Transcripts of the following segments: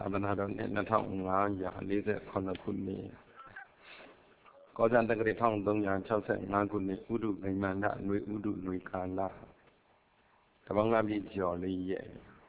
သာသနာတော်နှစ်2548ခုနှစ်ကောဇန်တက္ကရာ1365ခုနှစ်ဥဒုဗိမာန်နွေဥဒုနွေကာလတပေါင်းငါးပြည့်ကျော်လေးရဲ့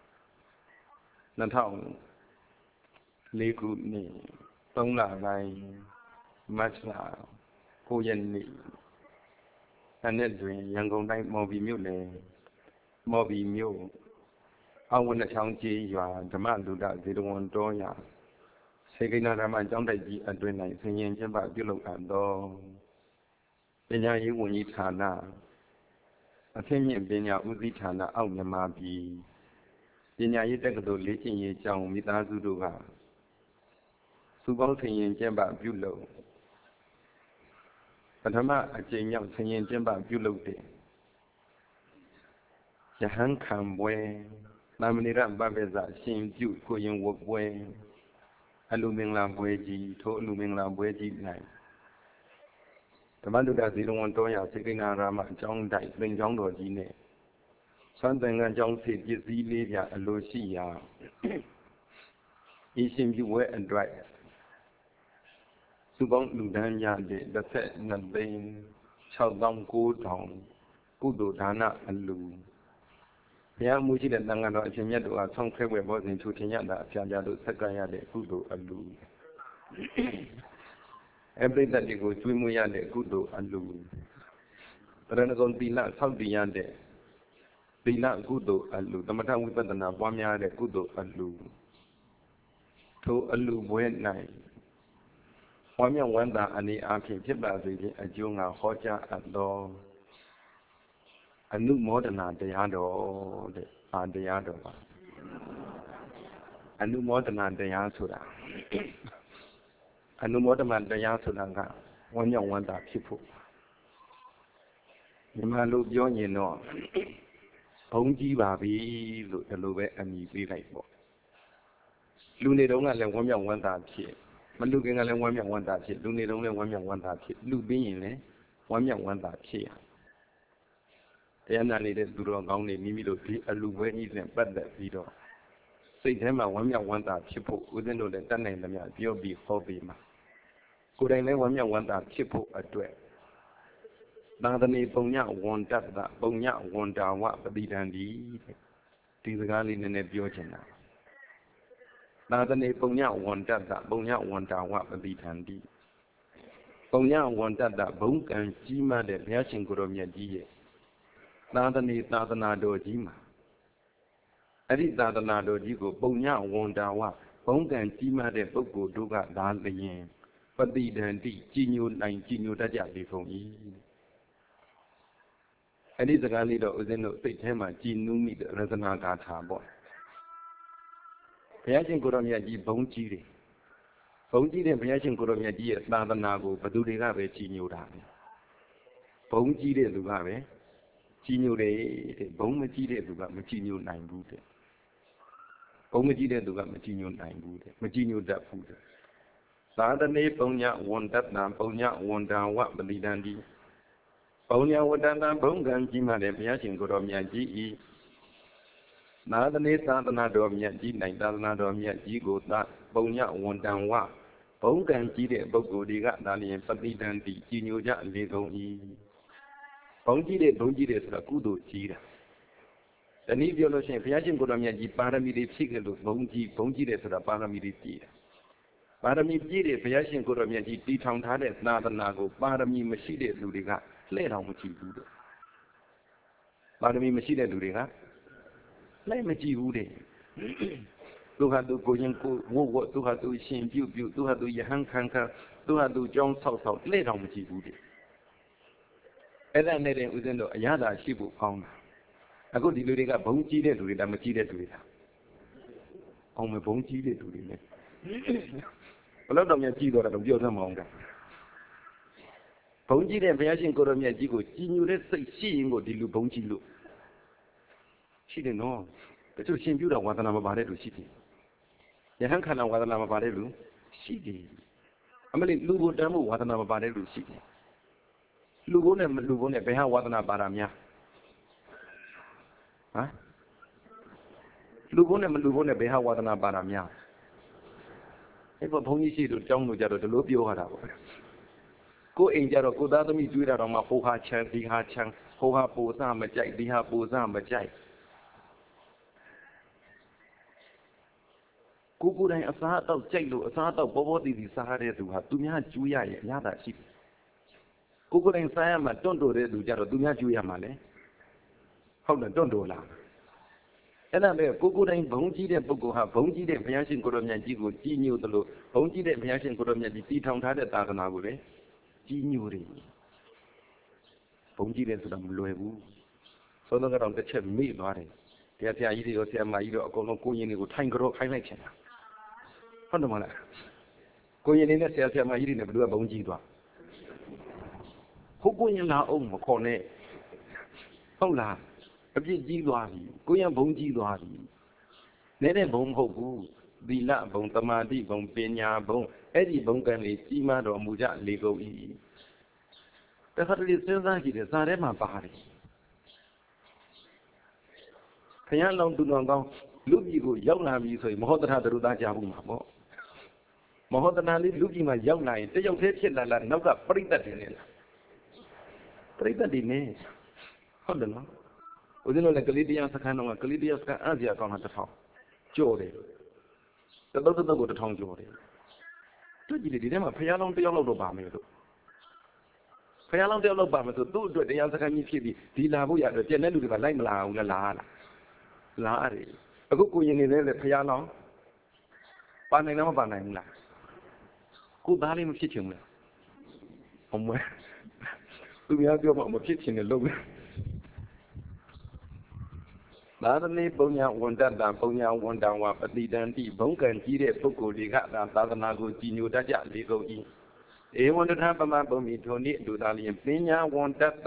2004ခုနှစ်3လပိုင်းမတ်လ9ရက်နေ့အဲ့တွင်ရန်ကုန်တိုင်းမော်ဘီမြို့နယ်မော်ဘီမြို့အောင်ဝနချောင်းကြီးရွာဓမ္မလူဒဇေတဝန်တော်ရစေကိန်းနာဓမ္မကျောင်းတိုက်ကြီးအတွင်၌ဆင်ရင်ကျင်းပပြုလုပ်အပ်သောပညာရေးဝန်ကြီးဌာနအထက်မြင့်ပညာဦးစီးဌာနအောက်မြန်မာပြည်ပညာရေးတက္ကသိုလ်လေ့ကျင့်ရေးကျောင်းမိသားစုတို့ကစုပေါင်းဆင်ရင်ကျင်းပပြုလုပ်ပထမအကြိမ်မြောက်ဆင်ရင်ကျင်းပပြုလုပ်တဲ့ယဟန်ခံပွဲသာမဏေရပပ္ပဇရှင်ပြုကိုရင်ဝတ်ပွဲအလူမင်္ဂလာပွဲကြီးထိုအလူမင်္ဂလာပွဲကြီး၌ဓမ္မတုဒ္ဒဇေတဝန်တော်ရစေကိန်းနာရမအကြောင်းတိုက်သင်ကျောင်းတော်ကြီးနဲ့ဆွမ်းသင်္ကန်းကျောင်းစီပစ္စည်းလေးပြအလိုရှိရာဤရှင်ပြုပွဲအတွက်စုပေါင်းလူဒန်းရတဲ့12သိန်း6,900ကုသိုလ်ဒါနအလူဘုရားမူရှိတဲ့သံဃာတော်အရှင်မြတ်တို့အားဆောင်းခဲွယ်ဘောဇင်ထူထင်ရတာအဖျားကြတို့ဆက်ကရတဲ့ကုသိုလ်အလူအပိဋကတိကိုကျွေးမွေးရတဲ့ကုသိုလ်အလူတရဏဂုံသီလဆောက်တည်ရတဲ့သီလကုသိုလ်အလူသမထဝိပဿနာပွားများတဲ့ကုသိုလ်အလူထိုအလူပွဲ၌ဝမ်းမြောက်ဝမ်းသာအနေအားဖြင့်ဖြစ်ပါစေခြင်းအကျိုးငါဟောကြားအပ်သောအနုမောဒနာတရားတော်တဲ့အာတရားတော်ပါအနုမောဒနာတရားဆိုတာအနုမောဒနာတရားဆိုတာကဝမ်းမြောက်ဝမ်းသာဖြစ်ဖို့မြန်မာလိုပြောရင်တော့ဘုံကြီးပါပြီလို့ဒီလိုပဲအမည်ပေးလိုက်ပေါ့လူနေတုန်းကလည်းဝမ်းမြောက်ဝမ်းသာဖြစ်မလူခင်ကလည်းဝမ်းမြောက်ဝမ်းသာဖြစ်လူနေတုန်းလည်းဝမ်းမြောက်ဝမ်းသာဖြစ်လူပြီးရင်လည်းဝမ်းမြောက်ဝမ်းသာဖြစ်ရတရားနာနေတဲ့သူတော်ကောင်းတွေမိမိတို့ဒီအလူပွဲကြီးနဲ့ပတ်သက်ပြီးတော့စိတ်ထဲမှာဝမ်းမြောက်ဝမ်းသာဖြစ်ဖို့ဦးဇင်းတို့လည်းတတ်နိုင်သမျှပြောပြီးဟောပြီးမှာကိုယ်တိုင်လည်းဝမ်းမြောက်ဝမ်းသာဖြစ်ဖို့အတွက်သာသနေပုံညဝန္တတပုံညဝန္တာဝပတိတံဒီဒီစကားလေးနည်းနည်းပြောချင်တာသာသနေပုံညဝန္တတပုံညဝန္တာဝပတိတံဒီပုံညဝန္တတဘုံကံကြီးမားတဲ့ဘုရားရှင်ကိုယ်တော်မြတ်ကြီးရဲ့သာသနေသာသနာတော်ကြီးမှာအဲ့ဒီသာသနာတော်ကြီးကိုပုံညဝန္တာဝဘုံကံကြီးမားတဲ့ပုဂ္ဂိုလ်တို့ကသာလျင်ပတိတံတိကြီးညိုနိုင်ကြီးညိုတတ်ကြလေကုန်၏အဲ့ဒီစကားလေးတော့ဦးဇင်းတို့စိတ်ထဲမှာကြည်နူးမိတဲ့ရတနာဂါထာပေါ့ဘုရားရှင်ကိုယ်တော်မြတ်ကြီးဘုံကြီးတယ်ဘုံကြီးတဲ့ဘုရားရှင်ကိုယ်တော်မြတ်ကြီးရဲ့သာသနာကိုဘသူတွေကပဲကြီးညိုတာပဲဘုံကြီးတဲ့သူကပဲကြီးညိုတယ်တဲ့ဘုံမကြီးတဲ့သူကမကြီးညိုနိုင်ဘူးတဲ့ဘုံမကြီးတဲ့သူကမကြီးညိုနိုင်ဘူးတဲ့မကြီးညိုတတ်ဘူးတဲ့သာသနေပုံညဝန္တတံပုံညဝန္တာဝပတိတံဒီပုံညဝတ္တတံဘုံကံကြီးမှတဲ့ဘုရားရှင်ကိုယ်တော်မြတ်ကြီးဤသာသနေသာသနာတော်မြတ်ကြီး၌သာသနာတော်မြတ်ကြီးကိုသာပုံညဝန္တံဝဘုံကံကြီးတဲ့ပုဂ္ဂိုလ်တွေကဒါလျင်ပတိတံတိကြီးညိုကြလေကုန်၏ဘုံကြီးတဲ့ဆိုတာကုသိုလ်ကြီးတာတနည်းပြောလို့ရှိရင်ဘုရားရှင်ကိုယ်တော်မြတ်ကြီးပါရမီတွေဖြည့်ခဲ့လို့ဘုံကြီးတဲ့ဆိုတာပါရမီတွေပြည့်တာပါရမီပြည့်တဲ့ဘုရားရှင်ကိုယ်တော်မြတ်ကြီးတည်ထောင်ထားတဲ့သာသနာကိုပါရမီမရှိတဲ့လူတွေကလှဲ့တော်မကြည့်ဘူးတဲ့ပါရမီမရှိတဲ့လူတွေကလှဲ့မကြည့်ဘူးတဲ့သူဟာသူကိုရင်ကိုဝတ်သူဟာသူရှင်ပြုသူဟာသူယဟန်ခံသူဟာသူကြောင်းဆောက်လှဲ့တော်မကြည့်ဘူးတဲ့အဲ့ဒါနဲ့တင်ဦးဇင်းတို့အရသာရှိဖို့ကောင်းတာအခုဒီလူတွေကဘုံကြီးတဲ့လူတွေလားမကြီးတဲ့လူတွေလားအောင်မဘုံကြီးတဲ့လူတွေနဲ့ဘယ်တော့တော့များကြီးတော့တာတော့ပြောသမ်းမအောင်ကဘုံကြီးတဲ့ဘုရားရှင်ကိုယ်တော်မြတ်ကြီးကိုကြီးညိုတဲ့စိတ်ရှိရင်ကိုဒီလူဘုံကြီးလို့ရှိတယ်နော်တချို့ရှင်ပြုတာဝါသနာမပါတဲ့လူရှိတယ်ယဟန်ခန္ဓာဝါသနာမပါတဲ့လူရှိတယ်အမလေးလူဘုတန်းဖို့ဝါသနာမပါတဲ့လူရှိတယ်လူဘုံနဲ့မလူဘုံနဲ့ဘယ်ဟာဝါသနာပါတာများဟမ်လူဘုံနဲ့မလူဘုံနဲ့ဘယ်ဟာဝါသနာပါတာများအဲ့ဘုန်းကြီးရှိတို့ကြောင်းတို့ကြတော့ဒီလိုပြောရတာပေါ့ကိုအိမ်ကြတော့ကိုသားသမီးတွေးတာတော့မှဟိုဟာချမ်းဒီဟာချမ်းဟိုဟာပူစားမကြိုက်ဒီဟာပူစားမကြိုက်ကိုကိုယ်တိုင်အစားအသောက်ကြိုက်လို့အစားအသောက်ပေါ်ပေါ်တည်တည်စားရတဲ့သူဟာသူများကျူးရရဲ့အရသာရှိတယ်ကိုကိုယ်တိုင်စားရမှတွန့်တိုတဲ့သူကြတော့သူများကျူးရမှာလေဟုတ်တယ်တွန့်တိုလားအဲ့ဒါပဲကိုကိုယ်တိုင်ဘုံကြီးတဲ့ပုဂ္ဂိုလ်ဟာဘုံကြီးတဲ့ဘုရားရှင်ကိုရောမြတ်ကြီးကိုကြီးညိုသလိုဘုံကြီးတဲ့ဘုရားရှင်ကိုရောမြတ်ကြီးတည်ထောင်ထားတဲ့သာသနာကိုလေကြီးညိုတယ်ဘုံကြီးတယ်ဆိုတာမလွယ်ဘူးသောတော်ကတော့တစ်ချက်မေ့သွားတယ်တရားဆရာကြီးတွေရောဆရာမကြီးတို့အကုန်လုံးကိုရင်တွေကိုထိုင်ကြောခိုင်းလိုက်ချင်တာဟုတ်တယ်မလားကိုရင်တွေနဲ့ဆရာဆရာမကြီးတွေနဲ့ဘယ်လိုကဘုံကြီးသွားဟုတ်ကိုရင်လာအောင်မခေါ်နဲ့ဟုတ်လားအပြစ်ကြီးသွားပြီကိုရင်ဘုံကြီးသွားပြီနည်းနည်းဘုံမဟုတ်ဘူးသီလဘုံသမာဓိဘုံပညာဘုံအဲ့ဒီဘုံကံလေးကြီးမားတော်မူကြလေကုန်၏တခါတလေစဉ်းစားကြည့်တယ်ဇာထဲမှာပါတယ်ခရမ်းလောင်သူတော်ကောင်းလူပြည်ကိုရောက်လာပြီဆိုရင်မဟုတ်တထသရုသားကြဘူးမှာပေါ့မဟုတ်တနာလေးလူပြည်မှာရောက်လာရင်တယောက်တည်းဖြစ်လာလားနောက်ကပြိတ္တတွေနဲ့လားပြိတ္တတွေနဲ့ဟုတ်တယ်နော်ဦးဇင်းတို့လည်းကလေးတရားစခန်းတော့ကလေးတရားစခန်းအစရာကောင်းတာ1000ကြော်တယ်တသုတ်ကို1000ကြော်တယ်တွေ့ကြည့်လေဒီထဲမှာဖယားလောင်းတယောက်လောက်တော့ပါမယ်လို့ဖယားလောင်းတယောက်လောက်ပါမယ်ဆိုသူ့အတွက်တရားစခန်းကြီးဖြစ်ပြီးဒီလာဖို့ရအတွက်ပြည့်တဲ့လူတွေကလိုက်မလာဘူးလားလာရတယ်အခုကိုရင်နေလဲဖယားလောင်းပါနိုင်တော့မပါနိုင်ဘူးလားကိုသားလေးမဖြစ်ချင်ဘူးလားအမွေသူများပြောမှမဖြစ်ချင်တယ်လို့သာသနေပုံညာဝန်တ္တပုံညာဝန်တံဝပတိတံတိဘုံကံကြီးတဲ့ပုဂ္ဂိုလ်တွေကသာသနာကိုကြည်ညိုတတ်ကြလေကုန်၏ဧဝံတထပမပုံမီထိုနည်းလူသားလျင်ပညာဝန်တ္တ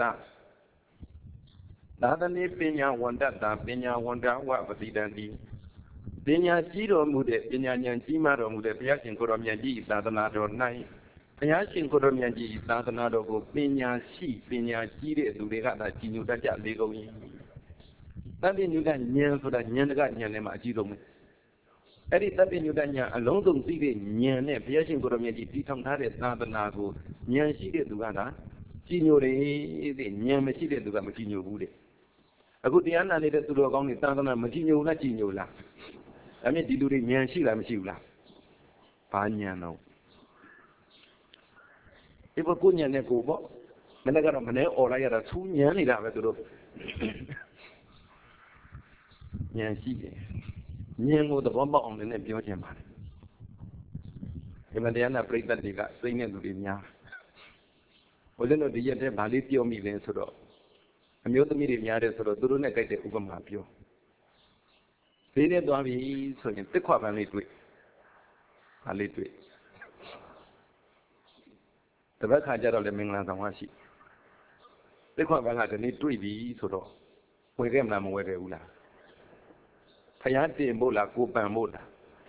သာသနေပညာဝန်တ္တပညာဝန်တံဝပတိတံတိပညာကြီးတော်မူတဲ့ပညာဉာဏ်ကြီးမားတော်မူတဲ့ဘုရားရှင်ကိုရောမြတ်ကြီးသာသနာတော်၌ဘုရားရှင်ကိုရောမြတ်ကြီးသာသနာတော်ကိုပညာရှိပညာကြီးတဲ့လူတွေကသာကြည်ညိုတတ်ကြလေကုန်၏သဗ္ဗညုတဉာဏ်ဆိုတာဉာဏ်တကဉာဏ်နဲ့မှအကြီးဆုံးပဲအဲ့ဒီသဗ္ဗညုတဉာဏ်အလုံးစုံသိတဲ့ဉာဏ်နဲ့ဘုရားရှင်ကိုရောမြတ်ကြီးတည်ထောင်ထားတဲ့သာသနာကိုဉာဏ်ရှိတဲ့သူကသာကြည်ညိုတယ်တဲ့ဉာဏ်မရှိတဲ့သူကမကြည်ညိုဘူးတဲ့အခုတရားနာနေတဲ့သူတော်ကောင်းတွေသာသနာမကြည်ညိုလားကြည်ညိုလားအဲ့ဒီဒီလူတွေဉာဏ်ရှိလားမရှိဘူးလားဘာဉာဏ်တော့ဒီဘကုဉာဏ်နဲ့ကိုပေါ့မနေ့ကတော့မနေ့អော်လိုက်ရတာသူဉာဏ်နေတာပဲသူတို့ဉာဏ်ရှိတယ်ဉာဏ်ကိုသဘောပေါက်အောင်လည်းပြောချင်ပါတယ်ဒီမှာတရားနာပရိသတ်တွေကစိတ်နဲ့လူတွေများဘုရားတို့ဒီရက်တည်းဗာလေးပြောမိလဲဆိုတော့အမျိုးသမီးတွေများတယ်ဆိုတော့သူတို့နဲ့ကြိုက်တဲ့ဥပမာပြောဈေးနဲ့သွားပြီဆိုရင်တစ်ခွပန်းလေးတွေ့ဗာလေးတွေ့တပတ်ခါကျတော့လည်းမင်္ဂလာဆောင်ရှိတစ်ခွပန်းကဒီနေ့တွေ့ပြီဆိုတော့ဝယ်ခဲ့မလားမဝယ်ခဲ့ဘူးလားဖယားတင်ဖို့လားကိုပန်ဖို့လား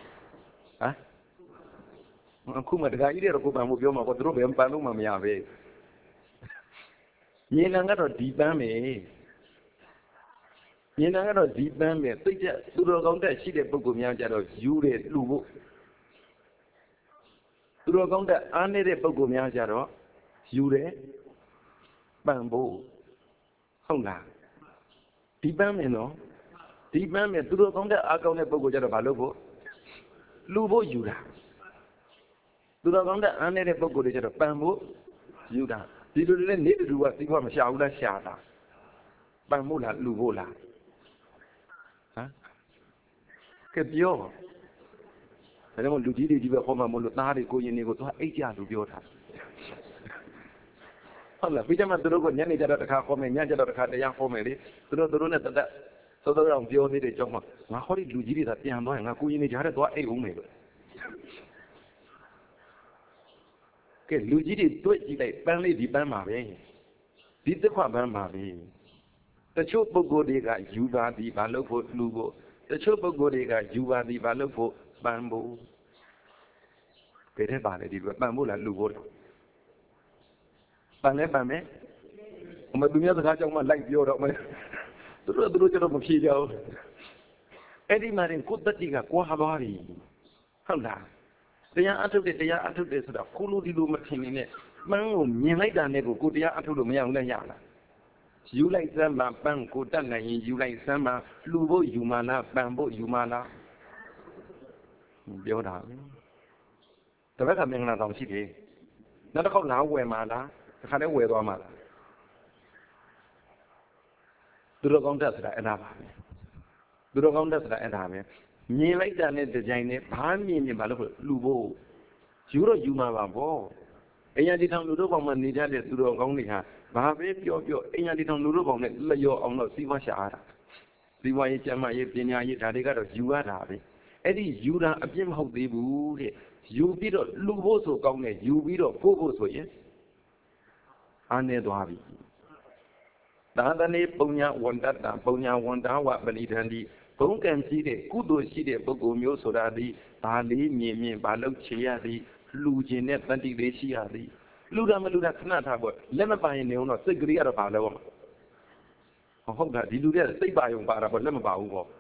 ဟမ်အခုမှတခါကြီးတဲ့ကိုပန်ဖို့ပြောမှာပေါ့သူတို့ဘယ်ပန်လို့မှမရပဲညီနံကတော့ဒီပန်းပဲညီနံကတော့ဒီပန်းပဲသိတဲ့သူတော်ကောင်းတဲ့ရှိတဲ့ပုဂ္ဂိုလ်များကြတော့ယူတယ်လှူဖို့သူတော်ကောင်းတဲ့အားနေတဲ့ပုဂ္ဂိုလ်များကြတော့ယူတယ်ပန်ဖို့ဟုတ်လားဒီပန်းမယ်နော်ဒီပန်းမဲ့သူတို့ကောင်းတဲ့အားကောင်းတဲ့ပုဂ္ဂိုလ်ကြတော့ဘာလို့ဖို့လူဖို့ယူတာသူတို့ကောင်းတဲ့အားနေတဲ့ပုဂ္ဂိုလ်တွေကြတော့ပန်ဖို့ယူတာဒီလိုလည်းနေတူကသိဖို့မရှာဘူးလားရှာတာပန်ဖို့လားလူဖို့လားဟမ်ကဲပြောဒါကြောင့်လူကြီးတွေကြီးပဲခေါ်မှမလို့သားတွေကိုရင်တွေကိုသွားအိတ်ကြလို့ပြောတာဟုတ်လားပြီးကြမှာသူတို့ကညနေကြတော့တစ်ခါခေါ်မယ်ညကျတော့တစ်ခါတရားခေါ်မယ်လေသူတို့နဲ့တသက်သောတော်အောင်ပြောနေတဲ့ကြောင့်မှငါဟောဒီလူကြီးတွေသာပြန်သွားရင်ငါကိုရင်နေကြတဲ့သွားအိတ်ဦးမယ်လို့ကဲလူကြီးတွေတွေ့ကြည့်လိုက်ပန်းလေးဒီပန်းမှာပဲဒီသက်ခွပန်းမှာပဲတချို့ပုဂ္ဂိုလ်တွေကယူပါသည်ဘာလို့ဖို့လူဖို့တချို့ပုဂ္ဂိုလ်တွေကယူပါသည်ဘာလို့ဖို့ပန်းဖို့ဘယ်ထဲပါလဲဒီပန်းဖို့လားလူဖို့လားပန်းလဲပန်းမယ်အမသူများစကားကြောင့်မှလိုက်ပြောတော့မသူတို့ကျတော့မဖြေကြဘူးအဲ့ဒီမှာရင်ကိုယ်တတိကကွာသွားပြီဟုတ်လားတရားအထုတ်တဲ့တရားအထုတ်တဲ့ဆိုတာခိုးလို့ဒီလိုမထင်နေနဲ့ပန်းကိုမြင်လိုက်တာနဲ့ကိုတရားအထုတ်လို့မရဘူးနဲ့ရလားယူလိုက်စမ်းပါပန်းကိုတတ်နိုင်ရင်ယူလိုက်စမ်းပါလူဖို့ယူမလားပန်းဖို့ယူမလားပြောတာတပတ်ကမင်္ဂလာဆောင်ရှိတယ်နောက်တစ်ခေါက်လာဝယ်မှာလားတစ်ခါတည်းဝယ်သွားမှာလားသူတို့ကောင်းတတ်ဆိုတာအဲ့ဒါပါပဲသူတို့ကောင်းတတ်ဆိုတာအဲ့ဒါပဲမြင်လိုက်တာနဲ့ဒီဇိုင်းနဲ့ဘာမြင်ဘာလို့လူဖို့ယူတော့ယူမှာပါဗောအညာဒီထောင်လူတို့ကောင်မှနေကြတဲ့သူတော်ကောင်းတွေဟာဘာပဲပြောအညာဒီထောင်လူတို့ကောင်နဲ့လျော်အောင်တော့စီးပွားရှာရတာစီးပွားရေးကျန်းမာရေးပညာရေးဒါတွေကတော့ယူရတာပဲအဲ့ဒီယူတာအပြစ်မဟုတ်သေးဘူးတဲ့ယူပြီးတော့လူဖို့ဆိုကောင်းတယ်ယူပြီးတော့ကိုဖို့ဆိုရင်အားနေသွားပြီသာသနေပုံညာဝန္တတပုံညာဝန္တာဝပဏိဒန္တိဘုံကံကြီးတဲ့ကုသိုလ်ရှိတဲ့ပုဂ္ဂိုလ်မျိုးဆိုတာဒီဘာလေးမြင်ဘာလို့ချေရသည်လူကျင်တဲ့တန်တိလေးရှိရသည်လူတာမလူတာခဏထားပေါ့လက်မပါရင်နေအောင်တော့စိတ်ကလေးကတော့ဘာလဲပေါ့ဟုတ်တာဒီလူတွေကစိတ်ပါယုံပါတာပေါ့လက်မပါဘူးပေါ့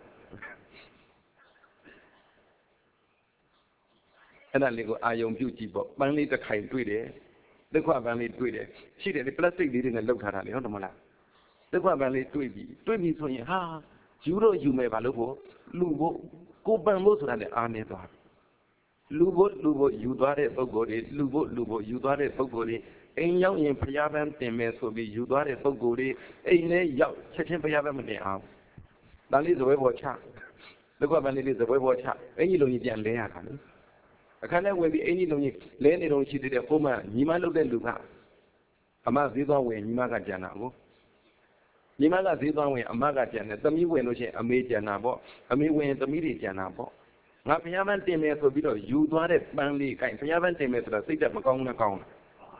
အဲ့ဒါလေးကိုအာယုံပြုကြည့်ပေါ့ပန်းလေးတစ်ခိုင်တွေ့တယ်လက်ခွပန်းလေးတွေ့တယ်ရှိတယ်လေပလတ်စတစ်လေးတွေနဲ့လှုပ်ထားတာလေဟုတ်တယ်မလားလက်ခွပန်းလေးတွေ့ပြီဆိုရင်ဟာယူတော့ယူမယ်ဘာလို့ဖို့လူဖို့ကိုပန်ဖို့ဆိုတာလည်းအားနေသွားလူဖို့ယူသွားတဲ့ပုဂ္ဂိုလ်တွေလူဖို့ယူသွားတဲ့ပုဂ္ဂိုလ်တွေအိမ်ရောက်ရင်ဖျားပန်းတင်မယ်ဆိုပြီးယူသွားတဲ့ပုဂ္ဂိုလ်တွေအိမ်ထဲရောက်ချက်ချင်းဖျားပန်းမတင်အောင်တန်လေးဇပွဲပေါ်ချလက်ခွပန်းလေးဇပွဲပေါ်ချအင်ကြီးလုံးကြီးပြန်လဲရတာလေအခန်းထဲဝင်ပြီးအင်ကြီးလုံးကြီးလဲနေတော့ရှိသေးတဲ့ပုံမှန်ညီမလုပ်တဲ့လူကအမဈေးသွားဝင်ညီမကကြံတာကိုညီမကဈေးသွားဝင်အမကကြံတယ်သမီးဝင်လို့ရှိရင်အမေကြံတာပေါ့အမေဝင်ရင်သမီးတွေကြံတာပေါ့ငါဘုရားမန်းတင်မယ်ဆိုပြီးတော့ယူသွားတဲ့ပန်းလေးကိုင်ဘုရားမန်းတင်မယ်ဆိုတာစိတ်သက်မကောင်းနဲ့ကောင်းတယ်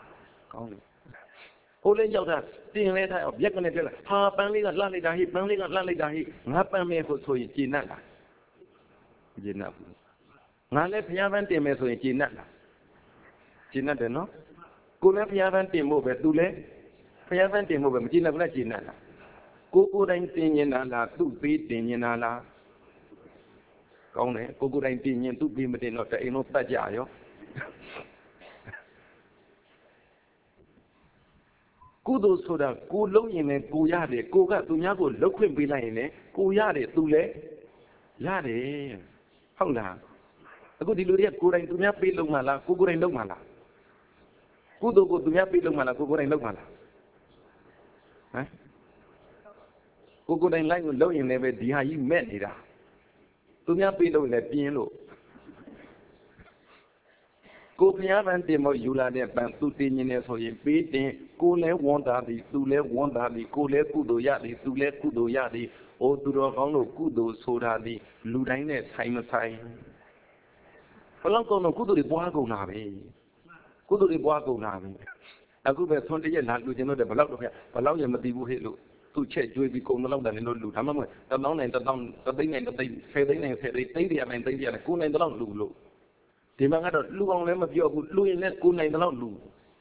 ဟိုလေးရောက်တာတင်လဲထားရက်ကနေပြက်လာဟာပန်းလေးကလှလိုက်တာဟိပန်းလေးကလှလိုက်တာဟိငါပန်းမယ်ဆိုရင်ကျေနပ်လားကျေနပ်ဘူးငါလည်းဘုရားမန်းတင်မယ်ဆိုရင်ကျေနပ်လားကျေနပ်တယ်နော်ကိုလည်းဘုရားမန်းတင်ဖို့ပဲသူလည်းဘုရားမန်းတင်ဖို့ပဲမကျေနပ်ဘူးလားကျေနပ်လားကိုတိုင်းတင်ញင်တာလားသူ့ပေးတင်ញင်တာလားကောင်းတယ်ကိုတိုင်းတင်ញင်သူ့ပေးမတင်တော့တအိမ်လုံးတတ်ကြရောကုသိုလ်ဆိုတာကိုလုံးရင်လည်းကိုရတယ်ကိုကသူများကိုလှုပ်ခွင့်ပေးလိုက်ရင်လည်းကိုရတယ်သူလည်းရတယ်ဟုတ်လားအခုဒီလူတွေကကိုယ်တိုင်သူများပေးလုံးမှလားကိုယ်တိုင်လုံးမှလားကုသိုလ်ကိုသူများပေးလုံးမှလားကိုယ်တိုင်လုံးမှလားဟမ်ကိုယ်တိုင်လိုက်ကိုလုံးရင်လည်းပဲဒီဟာကြီးမဲ့နေတာသူများပေးလို့လည်းပြင်းလို့ကိုဘုရားပန်းတင်မို့ယူလာတဲ့ပန်းသူတင်နေတယ်ဆိုရင်ပေးတင်ကိုလည်းဝန်တာသည်သူလည်းဝန်တာသည်ကိုလည်းကုသိုလ်ရသည်သူလည်းကုသိုလ်ရသည်အိုသူတော်ကောင်းတို့ကုသိုလ်ဆိုတာသည်လူတိုင်းနဲ့ဆိုင်မဆိုင်ဘလောက်ကောင်းတော့ကုသိုလ်တွေပွားကုန်တာပဲကုသိုလ်တွေပွားကုန်တာပဲအခုပဲသွန်တရက်လာလူချင်းတို့ဘလောက်တော့ဘလောက်ရမသိဘူးဟဲ့လို့သူ့ချက်ကျွေးပြီးကုန်တော့တယ်လို့လူဒါမှမဟုတ်1000နိုင်1000 သိန်းနိုင်သိန်း10သိန်းနိုင်10သိန်းသိန်းရနိုင်သိန်းရတယ်ကိုနိုင်တော့လူလို့ဒီမှာကတော့လူအောင်လည်းမပြောဘူးလူရင်လည်းကိုနိုင်တော့လူ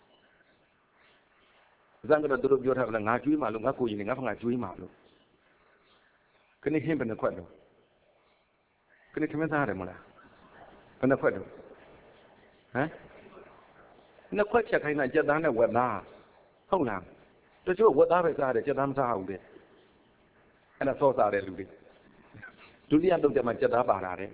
ဇန်ကတော့သူတို့ပြောထားတယ်ငါကျွေးမှလို့ငါကိုရင်ငါဖငါကျွေးမှလို့ခဏခင်းဘယ်နှခွက်တော့ခဏခမစားရတယ်မလားဘယ်နှခွက်တော့ဟမ်နှစ်ခွက်ချက်ခိုင်းတာကြက်သားနဲ့ဝက်သားဟုတ်လားတချို့ဝက်သားပဲစားတယ်ကြက်သားမစားဘူးတဲ့အဲ့ဒါစောစားတဲ့လူတွေဒုတိယတုတ်တယ်မှာကြက်သားပါတာတဲ့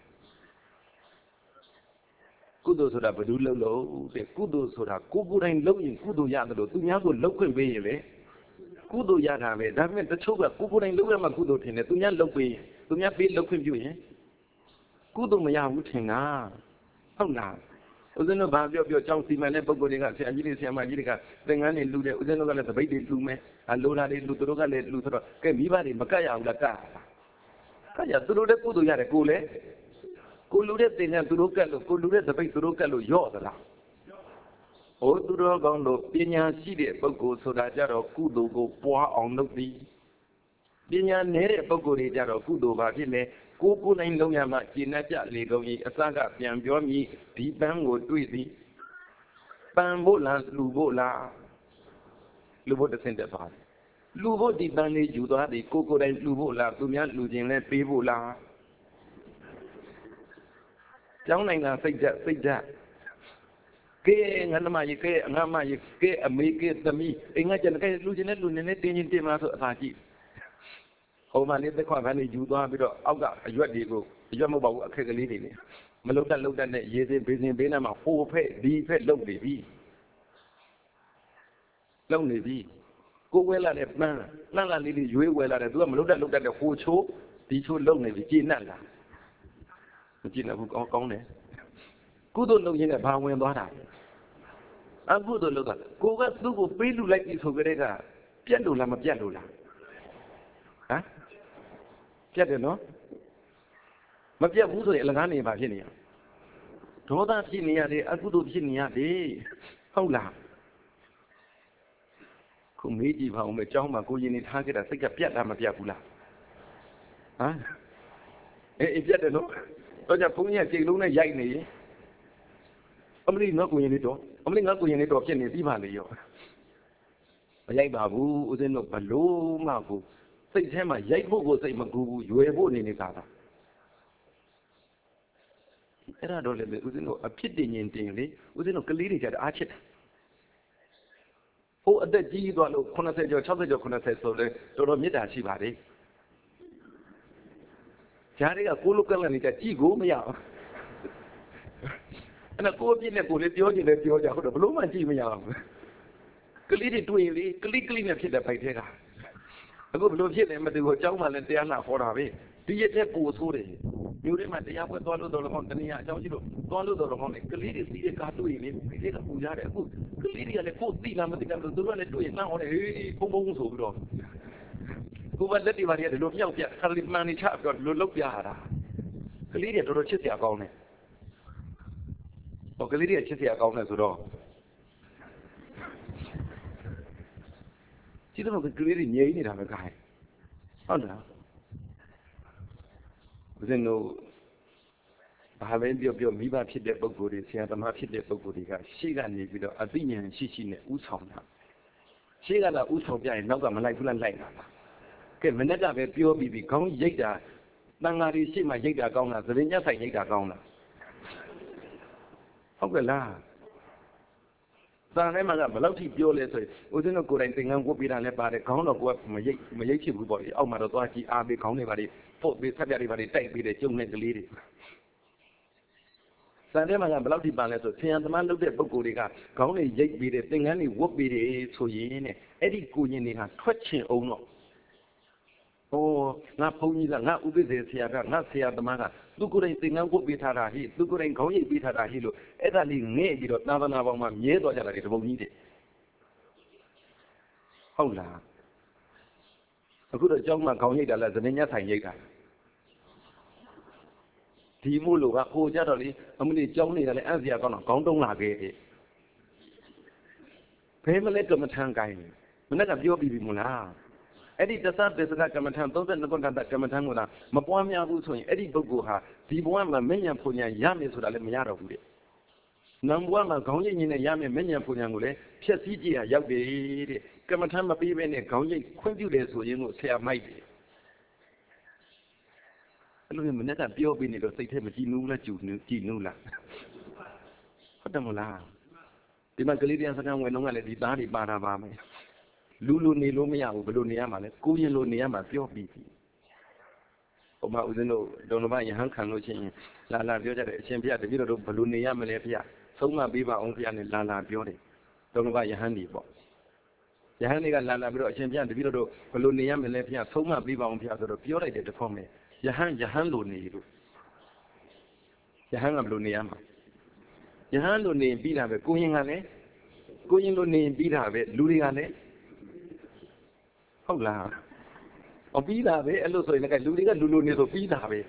ကုသိုလ်ဆိုတာဘယ်သူလှုပ်လို့တဲ့ကုသိုလ်ဆိုတာကိုယ်တိုင်လှုပ်ရင်ကုသိုလ်ရတယ်လို့သူများကိုလှုပ်ခွင့်ပေးရင်လေကုသိုလ်ရတာပဲဒါပေမဲ့တချို့ကကိုယ်တိုင်လှုပ်ရမှကုသိုလ်ထင်တယ်သူများလှုပ်ပေးသူများပေးလှုပ်ခွင့်ပြုရင်ကုသိုလ်မရဘူးထင်တာဟုတ်လားဦးဇင်းတို့ဘာပြောကြောင်းစီမံတဲ့ပုံကိုယ်တွေကဆရာကြီးတွေဆရာမကြီးတွေကသင်္ကန်းတွေလှူတယ်ဦးဇင်းတို့ကလည်းတပိတ်တွေလှူမယ်လိုတာတွေလှူသူတို့ကလည်းလှူဆိုတော့ကဲမိဘတွေမကတ်ရဘူးလားကတ်ရသူတို့လည်းကုသိုလ်ရတယ်ကိုလည်းကိုလူတဲ့သင်္ကန်းသူတို့ကတ်လို့ကိုလူတဲ့တပိတ်သူတို့ကတ်လို့ရော့သလားဟိုသူတို့ကောင်းလို့ပညာရှိတဲ့ပုဂ္ဂိုလ်ဆိုတာကြတော့ကုသိုလ်ကိုပွားအောင်လုပ်သည်ပညာနည်းတဲ့ပုဂ္ဂိုလ်တွေကြတော့ကုသိုလ်ဘာဖြစ်လဲကိုနိုင်လုံးရမှကျင့်တတ်လေကုန်၏အစကပြန်ပြောမည်ဒီပန်းကိုတွေ့သည်ပန်းဖို့လားလူဖို့လားလူဖို့တစ်ဆင့်တက်သွားတယ်လူဖို့ဒီပန်းလေးယူသွားသည်ကိုယ်တိုင်လူဖို့လားသူများလူချင်းလဲပေးဖို့လားကျောင်းနိုင်ငံစိတ်ဓာတ်ကဲငါနမကြီးကဲငါမကြီးကဲအမေကဲသမီးအိမ်ကကျန်ကဲလူချင်းနဲ့လူနဲ့တင်းချင်းတင်မလားဆိုအသာကြည့်ဟိုမှာလေးသက်ခွာဖန်းနေယူသွားပြီးတော့အောက်ကအရွက်တွေကိုအရွက်မဟုတ်ပါဘူးအခက်ကလေးတွေနဲ့မလုတ်တက်နဲ့ရေစင်ဘေးစင်ဘေးနားမှာဟိုဖက်ဒီဖက်လုံနေပြီကိုဝဲလာတဲ့ပန်းလှလှလေးတွေရွေးဝဲလာတယ်သူကမလုတ်တက်တဲ့ဟိုချိုးဒီချိုးလုံနေပြီကြည်နက်လားမကြည်နက်ဘူးကောင်းတယ်ကုသိုလ်လုပ်ရင်းနဲ့ဘာဝင်သွားတာအခုသို့လို့ကကိုကသူ့ကိုပေးလူလိုက်ပြီဆိုကြတဲ့ကပြတ်လို့လားမပြတ်လို့လားဟမ်ပြတ်တယ်နော်မပြတ်ဘူးဆိုရင်အလကားနေပါဖြစ်နေရဒေါသဖြစ်နေရတယ်အကုသိုလ်ဖြစ်နေရတယ်ဟုတ်လားခုမေးကြည့်ပါဦးမယ်ကျောင်းမှာကိုရင်နေထားခဲ့တာစိတ်ကပြတ်တာမပြတ်ဘူးလားဟမ်အေးပြတ်တယ်နော်တော့ကြဘုန်းကြီးကစိတ်လုံးနဲ့ရိုက်နေရင်အမလီငါကိုရင်လေးတော့ဖြစ်နေပြီးပါလေရောမရိုက်ပါဘူးဦးဇင်းတို့ဘလို့မှကိုစိတ်ထဲမှာရိုက်ဖို့ကိုစိတ်မကူဘူးရွယ်ဖို့နေတာပါအဲ့ဒါတော့လေဦးဇင်းတို့အဖြစ်တင်ရင်တင်လေဦးဇင်းတို့ကလေးတွေကြတဲ့အားချစ်တယ်ဟိုအသက်ကြီးသွားလို့80ကျော်60ကျော်90ဆိုလဲတော်တော်မေတ္တာရှိပါတယ်ဂျားတွေကကိုလိုကလန်နေတာကြည့်ကိုမရဘူးအဲ့ဒါကိုအပြစ်နဲ့ကိုလေးပြောကြတယ်ပြောကြဟုတ်တော့ဘလို့မှကြည့်မရဘူးကလေးတွေတွေ့ရင်လေကလေးနဲ့ဖြစ်တဲ့ဖိုက်ထဲကအခုဘလို့ဖြစ်နေမသိဘူးအเจ้าမှလည်းတရားနာဟောတာပဲဒီရက်တဲ့ကိုဆိုးတယ်မျိုးတွေမှာတရားပွဲသွားလို့တော့လည်းတနည်းအကြောင်းရှိလို့သွားလို့တော့လည်းကလေးတွေစီးတဲ့ကားတွေ့ရင်လေဒီလေးကပူကြတယ်အခုကလေးတွေကလည်းကိုသိလားမသိလားသူတို့ကလည်းတွေ့ရင်နှောင်းဟောတယ်ဟေးဘုံဆိုပြီးတော့ကိုယ်ကလက်တွေပါတွေကဒီလိုမြောက်ပြခါလေးမှန်နေချပြီးတော့ဒီလိုလောက်ပြရတာကလေးတွေတော်တော်ချစ်စရာကောင်းတယ်ဟောကလေးတွေချစ်စရာကောင်းတယ်ဆိုတော့ကြည့်တော့ကလေးတွေငြိမ်းနေတာပဲခိုင်းဟုတ်လားဦးဇင်းတို့ဘာပဲပြောမိဘဖြစ်တဲ့ပုဂ္ဂိုလ်တွေဆရာသမားဖြစ်တဲ့ပုဂ္ဂိုလ်တွေကရှေ့ကနေပြီးတော့အသိဉာဏ်ရှိနဲ့ဥဆောင်တာရှေ့ကလာဥဆောင်ပြရင်နောက်ကမလိုက်ဘူးလားလိုက်တာကဲမနေ့ကပဲပြောပြီးပြီခေါင်းရိတ်တာတန်ဃာတွေရှေ့မှာရိတ်တာကောင်းလားသဘင်ညက်ဆိုင်ရိတ်တာကောင်းလားဟုတ်ကဲ့လားသာထဲမှာကဘယ်လောက်ထိပြောလဲဆိုရင်ဦးဇင်းတို့ကိုယ်တိုင်သင်္ကန်းဝတ်ပြီးတာလည်းပါတယ်ခေါင်းတော့ကိုယ်ကမရိတ်ဖြစ်ဘူးပေါ့လေအောက်မှာတော့သွားကြည့်အားပေးခေါင်းတွေပါလေပုတ်ပြီးဆက်ပြတွေပါလေတိုက်ပြီးတယ်ကျုံတဲ့ကလေးတွေသာထဲမှာကဘယ်လောက်ထိပါလဲဆိုဆရာသမားလုပ်တဲ့ပုံကိုယ်တွေကခေါင်းတွေရိတ်ပြီးတယ်သင်္ကန်းတွေဝတ်ပြီးတယ်ဆိုရင်တဲ့အဲ့ဒီကိုရင်တွေကထွက်ချင်အောင်တော့ဟိုငါဘုန်းကြီးကငါဥပ္ပဒေဆရာကငါဆရာသမားကသူကိုယ်တိုင်သင်္ကန်းဝတ်ပြီးထားတာဟိသူကိုယ်တိုင်ခေါင်းရိပ်ပြီးထားတာဟိလို့အဲ့ဒါလေးငဲ့ပြီးတော့သာသနာပေါင်းမှာမြဲသွားကြတာဒီတပုံကြီးတဲ့ဟုတ်လားအခုတော့ကျောင်းမှာခေါင်းရိပ်တာလားဇနေညဆိုင်ရိပ်တာဒီမို့လို့ကဟိုကြတော့လေအမလေးကျောင်းနေတာလေအံ့စရာကောင်းတော့ခေါင်းတုံးလာခဲ့တဲ့ဘယ်မလဲကမ္မထန်ကိုင်းမနေ့ကပြောပြီးပြီမို့လားအဲ့ဒီတသပစ္စကကမ္မထံ32ခုတကမ္မထံကိုသာမပွားများဘူးဆိုရင်အဲ့ဒီပုဂ္ဂိုလ်ဟာဒီဘဝမှာမဉ္ဇဉ်ပူဉ္ဇဉ်ရမယ်ဆိုတာလည်းမရတော့ဘူးတဲ့နံဘဝမှာခေါင်းရိပ်ကြီးနဲ့ရမယ်မဉ္ဇဉ်ပူဉ္ဇဉ်ကိုလည်းဖြည့်ဆည်းကြည့်ရရောက်တယ်တဲ့ကမ္မထံမပြီးဘဲနဲ့ခေါင်းရိပ်ခွင့်ပြုတယ်ဆိုရင်ကိုဆရာမိုက်တယ်အဲ့လိုမျိုးမနေ့ကပြောပြီးနေတော့စိတ်ထဲမကြည်နူးလားကြည်နူးလားဟုတ်တယ်မလားဒီမှာကလေးတရားစကားဝင်တော့ကလည်းဒီသားတွေပါတာပါမယ်လူနေလို့မရဘူးဘယ်လိုနေရမှာလဲကိုရင်လိုနေရမှာပြောပြီးပြီဟိုမှာဦးဇင်းတို့ဒုံလဘယဟန်ခံလို့ချင်းလာပြောကြတယ်အရှင်ဘုရားတပည့်တော်တို့ဘယ်လိုနေရမလဲဘုရားဆုံးမပေးပါအောင်ဘုရားနဲ့လာပြောတယ်ဒုံလဘယဟန်ဒီပေါ့ယဟန်တွေကလာပြီးတော့အရှင်ဘုရားတပည့်တော်တို့ဘယ်လိုနေရမလဲဘုရားဆုံးမပေးပါအောင်ဘုရားဆိုတော့ပြောလိုက်တယ်တခေါက်မယ်ယဟန်လိုနေလို့ယဟန်ကဘယ်လိုနေရမှာယဟန်လိုနေပြီးတာပဲကိုရင်လိုနေပြီးတာပဲလူတွေကလည်းဟုတ်လားအပြီးတာပဲအဲ့လိုဆိုရင်လည်းလူတွေကလူလိုနေဆိုပြီးတာပဲ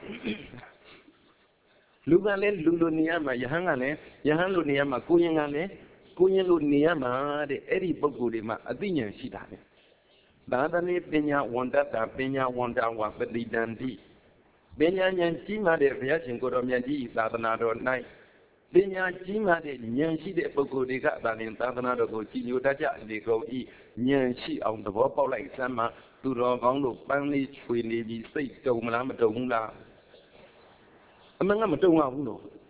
လူကလည်းလူလိုနေရမှာယဟန်ကလည်းယဟန်လိုနေရမှာကိုရင်ကလည်းကိုရင်လိုနေရမှာတဲ့အဲ့ဒီပုဂ္ဂိုလ်တွေမှာအသိဉာဏ်ရှိတာလေသာသနေပညာဝန္တတာပညာဝန္တဝပတိတန္တိပညာဉာဏ်ကြီးမှတဲ့ဘုရားရှင်ကိုယ်တော်မြတ်ကြီးသာသနာတော်၌ပညာကြီးမှတဲ့ဉာဏ်ရှိတဲ့ပုဂ္ဂိုလ်တွေကသာလင်သာသနာတော်ကိုကြည်ညိုတတ်ကြလေကုန်၏ဉာဏ်ရှိအောင်သဘောပေါက်လိုက်စမ်းမှသူတော်ကောင်းတို့ပန်းလေးချွေနေပြီးစိတ်တုံမလားမတုံဘူးလားအမှန်ကမတုံရဘူးလို့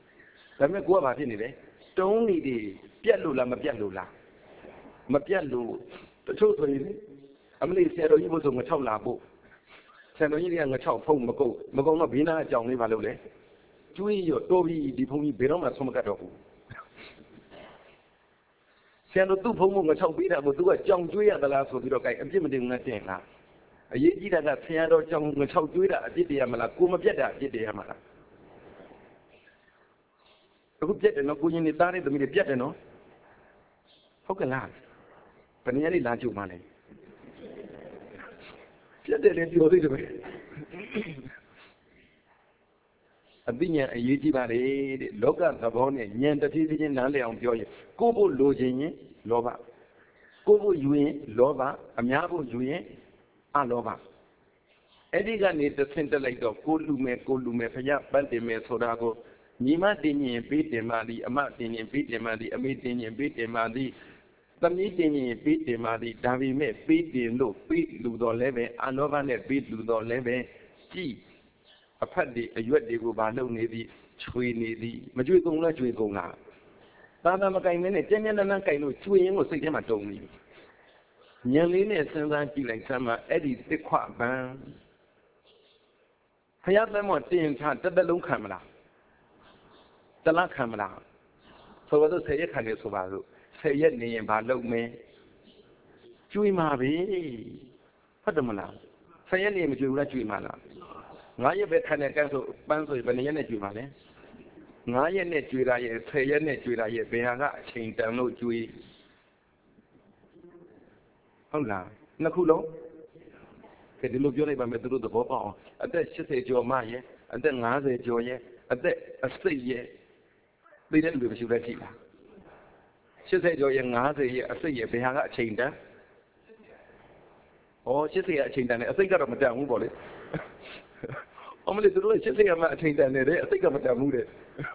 ဒါပေမဲ့ကိုကဘာဖြစ်နေလဲတုံးနေတယ်ပြက်လို့လားမပြက်လို့လားမပြက်လို့တချို့ဆိုရင်အမလေးဆရာတော်ကြီးဘုဆိုငါ6လာပို့ဆရာတော်ကြီးကငါ6ဖုံးမကုန်တော့ဘေးနားအကြောင်းလေးပါလို့လေကျွေးရတော်ပြီဒီဖုံးကြီးဘယ်တော့မှဆုံးမကတ်တော့ဘူးဆရာတော်သူ့ဖုံးမငါ6ပေးတာကိုသူကကြောင်ကျွေးရသလားဆိုပြီးတော့ကြိုက်အပြစ်မတင်ငါတင်လားအရေးကြီးတာကဆရာတော်ကြောင်ငါ6ကျွေးတာအပြစ်တရားမလားကိုမပြတ်တာအပြစ်တရားမလားအခုပြတ်တယ်နော်ကိုရင်နေသားတဲ့သမီးတွေပြတ်တယ်နော်ဟုတ်ကဲ့လားဘယ်နည်းလေးလာကြုံမှလဲပြတ်တယ်လေပြောသေးတယ်ပဲအသိဉာဏ်အရေးကြီးပါလေတဲ့လောကသဘောနဲ့ဉာဏ်တစ်ဖြည်းဖြည်းချင်းနားလည်အောင်ပြောရင်ကိုယ့်ဖို့လိုချင်ရင်လောဘကိုယ့်ဖို့ယူရင်လောဘအများဖို့ယူရင်အလောဘအဲ့ဒီကနေတစ်ဆင့်တက်လိုက်တော့ကိုလူမယ်ဖယားပတ်တယ်မယ်ဆိုတာကိုညီမတင်ရင်ပေးတယ်မှသည်အမတင်ရင်ပေးတယ်မှသည်အမေတင်ရင်ပေးတယ်မှသည်သမီးတင်ရင်ပေးတယ်မှသည်ဒါပေမဲ့ပေးတယ်လို့ပေးလူတော်လဲပဲအလောဘနဲ့ပေးလူတော်လဲပဲကြည်အဖတ်တွေအရွက်တွေကိုဘာလုပ်နေသည်ချွေနေသည်မကြွေကုန်လားကြွေကုန်လားသာသာမကင်နဲ့ကြမ်းကြမ်းတမ်းတမ်းကင်လို့ချွေရင်ကိုစိတ်ထဲမှာတုံနေပြီဉာဏ်လေးနဲ့စဉ်းစားကြည့်လိုက်စမ်းမှအဲ့ဒီတစ်ခွပန်းဖယားသမောတင်ချတစ်သက်လုံးခံမလားတလားခံမလားဆိုတော့10ရက်ခံနေဆိုပါစို့10ရက်နေရင်ဘာလုပ်မလဲကျွေးမှာပဲဟုတ်တယ်မလား10ရက်နေမကျွေးဘူးလားကျွေးမှာလား9ရက်ပဲခံတဲ့ကန်းဆိုပန်းဆိုဘယ်နှစ်ရက်နဲ့ကျွေးမှာလဲ9ရက်နဲ့ကျွေးတာရဲ့10ရက်နဲ့ကျွေးတာရဲ့ဘယ်ဟာကအချိန်တန်လို့ကျွေးဟုတ်လားနှစ်ခုလုံးကဲဒီလိုပြောလိုက်ပါမယ်သူတို့သဘောပေါက်အောင်အသက်80ကျော်မှရဲ့အသက်50ကျော်ရဲ့အသက်အစိတ်ရဲ့သိတဲ့လူတွေမရှိဘူးရှိလား80ကျော်ရဲ့50ရဲ့အစိတ်ရဲ့ဘယ်ဟာကအချိန်တန်ဩ80ရဲ့အချိန်တန်နဲ့အစိတ်ကတော့မတန်ဘူးပေါ့လေအမလေးတို့ရဲ့80ရဲ့မှအချိန်တန်နေတယ်အစိတ်ကမတန်ဘူးတဲ့ဩ